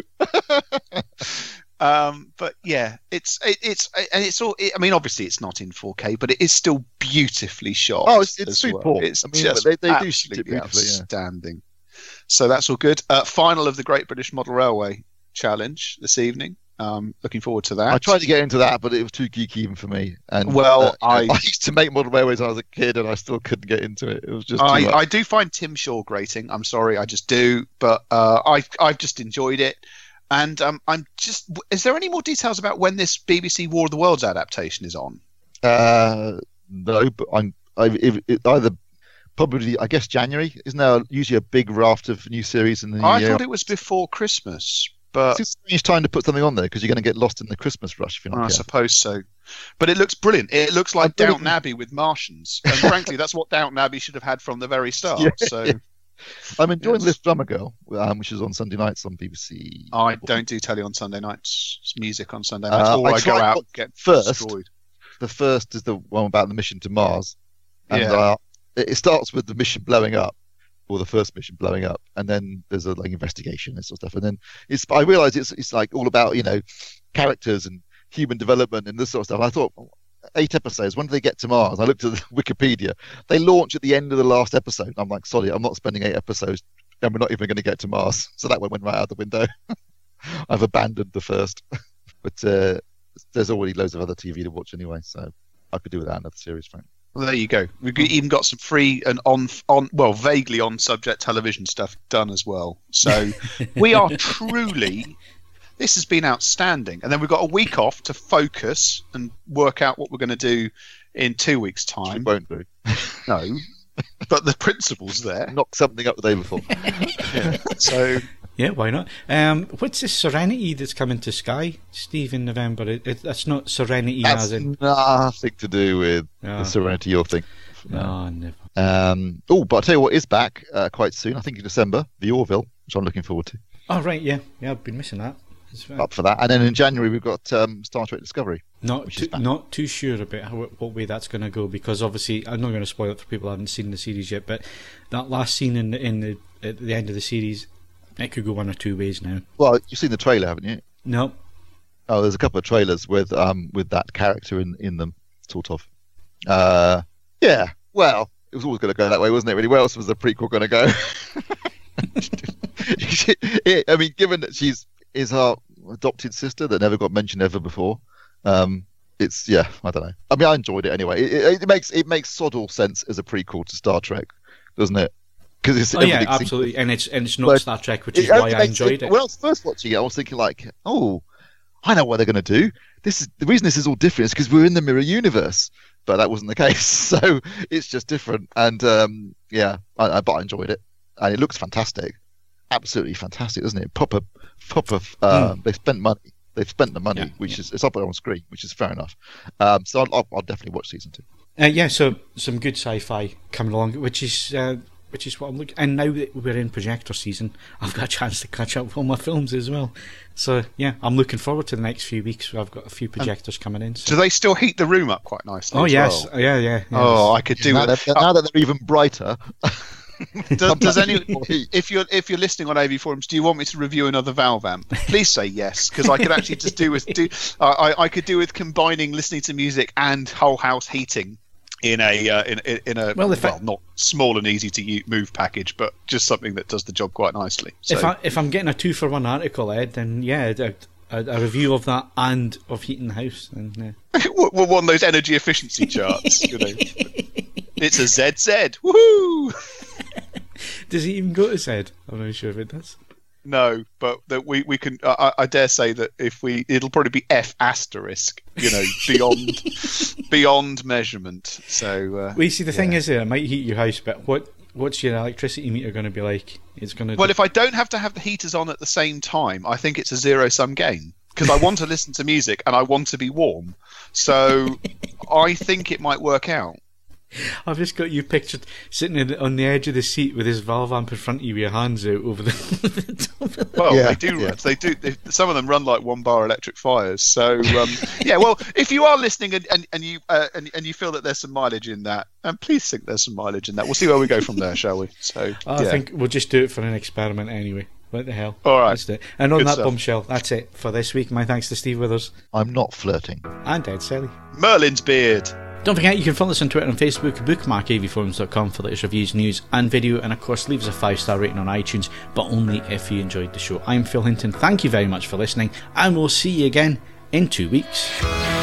Um, but yeah, it's it, it's and it's all. It, I mean, obviously, it's not in four K, but it is still beautifully shot. Oh, it's- it's as superb. well. It's I mean, just they- they do shoot it absolutely beautifully, yeah. outstanding. So that's all good. Uh, final of the Great British Model Railway Challenge this evening. Um, looking forward to that. I tried to get into that, but it was too geeky even for me. And Well, uh, I- I used to make model railways when I was a kid, and I still couldn't get into it. It was just too I, much. I do find Tim Shaw grating. I'm sorry, I just do. But uh, I've I've just enjoyed it. And um, I'm just. Is there any more details about when this B B C War of the Worlds adaptation is on? Uh, no, but I'm I, if, it, either probably I guess January. Isn't there usually a big raft of new series in the new I year? thought it was before Christmas. But it's a strange time to put something on there because you're going to get lost in the Christmas rush if you're not I careful. suppose so. But it looks brilliant. It looks like really- Downton Abbey with Martians. And frankly, that's what Downton Abbey should have had from the very start. Yeah, so yeah. I'm enjoying Yes. Lift Drummer Girl, um, which is on Sunday nights on B B C. I don't do telly on Sunday nights. It's music on Sunday nights. Uh, or I I, go tried out what- and get first. destroyed. The first is the one about the mission to Mars, and Yeah. uh, it, it starts with the mission blowing up, or the first mission blowing up, and then there's a like investigation and sort of stuff, and then it's. I realise it's it's like all about you know characters and human development and this sort of stuff. I thought eight episodes. When do they get to Mars? I looked at the Wikipedia. They launch at the end of the last episode. I'm like, sorry, I'm not spending eight episodes, and we're not even going to get to Mars. So that one went right out the window. I've abandoned the first, but uh, there's already loads of other T V to watch anyway, so I could do without another series, frankly. Well, there you go. We've even got some free and on, on well, vaguely on subject television stuff done as well. So we are truly. This has been outstanding. And then we've got a week off to focus and work out what we're going to do in two weeks' We time. won't do. No, but the principle's there. Knock something up the day before. Yeah. So Yeah, why not? Um, what's this Serenity that's coming to Sky, Steve, in November? It, it, that's not Serenity That's as in. nothing to do with Oh. the Serenity you're thinking. No, never. Um, oh, but I'll tell you what is back uh, quite soon. I think in December, the Orville, which I'm looking forward to. Oh, right, yeah. Yeah, I've been missing that. That's right. Up for that. And then in January, we've got um, Star Trek Discovery. Not which too, is back. not too sure about how, what way that's going to go, because obviously I'm not going to spoil it for people who haven't seen the series yet. But that last scene in the, in the at the end of the series, it could go one or two ways now. Well, you've seen the trailer, haven't you? No, Oh, there's a couple of trailers with um with that character in, in them, sort of. Uh, yeah. Well, it was always going to go that way, wasn't it? Really, where else was the prequel going to go? It- I mean, given that she's is our adopted sister that never got mentioned ever before, um, it's yeah, I don't know. I mean, I enjoyed it anyway. It, it, it makes it makes sod all sense as a prequel to Star Trek, doesn't it? Because it's oh yeah, everything's absolutely, and it's and it's not But Star Trek, which is It why only I makes enjoyed it. When I was first watching it, I was thinking like, oh, I know what they're going to do. This is the reason this is all different is because we're in the mirror universe, but that wasn't the case. So it's just different, and um, yeah, I, I, but I enjoyed it, and it looks fantastic, absolutely fantastic, doesn't it? Proper, proper. Uh, Mm. They spent money. They've spent the money, Yeah, which yeah. is it's up there on screen, which is fair enough. Um, so I'll, I'll, I'll definitely watch season two. Uh, yeah, so some good sci-fi coming along, which is uh, which is what I'm looking. And now that we're in projector season, I've got a chance to catch up with all my films as well. So yeah, I'm looking forward to the next few weeks. I've got a few projectors coming in. So. do they still heat the room up quite nicely? Oh as yes, well? yeah, yeah. yeah. Oh, I could do now, with that, now that they're even brighter. Does, does any, More heat. if you're if you're listening on A V Forums, do you want me to review another Valve amp? Please say yes, because I could actually just do with do I I I could do with combining listening to music and whole house heating in a uh, in in in a Well, well, if I- not small and easy to u- move package, but just something that does the job quite nicely. So, If I if I'm getting a two for one article, Ed, then yeah, a, a, a review of that and of heating the house. And uh, we're one of those energy efficiency charts, you know. It's a Z Z. Woohoo! does it even go to Zed? I'm not sure if it does. No, but that we we can. I, I dare say that if we, it'll probably be F asterisk. You know, beyond beyond measurement. So uh, Well, you see, the thing yeah. is, uh, it might heat your house, but what what's your electricity meter going to be like? It's going to. well, if I don't have to have the heaters on at the same time, I think it's a zero sum game because I want to listen to music and I want to be warm. So I think it might work out. I've just got you pictured sitting in, on the edge of the seat with this valve amp in front of you with your hands out over the, the top of it. Well, Yeah, they do. yeah. Run, they do. They, some of them run like one bar electric fires. So um, yeah. Well, if you are listening and, and, and you uh, and, and you feel that there's some mileage in that, and please think there's some mileage in that. We'll see where we go from there, shall we? So I yeah. think we'll just do it for an experiment anyway. What the hell? All right. Let's do it. And on Good that stuff. bombshell, that's it for this week. My thanks to Steve Withers I'm not flirting. and Ed Selly. Merlin's beard. Don't forget, you can follow us on Twitter and Facebook, bookmark A V forums dot com for latest reviews, news and video, and of course leave us a five star rating on iTunes, but only if you enjoyed the show. I'm Phil Hinton, thank you very much for listening, and we'll see you again in two weeks.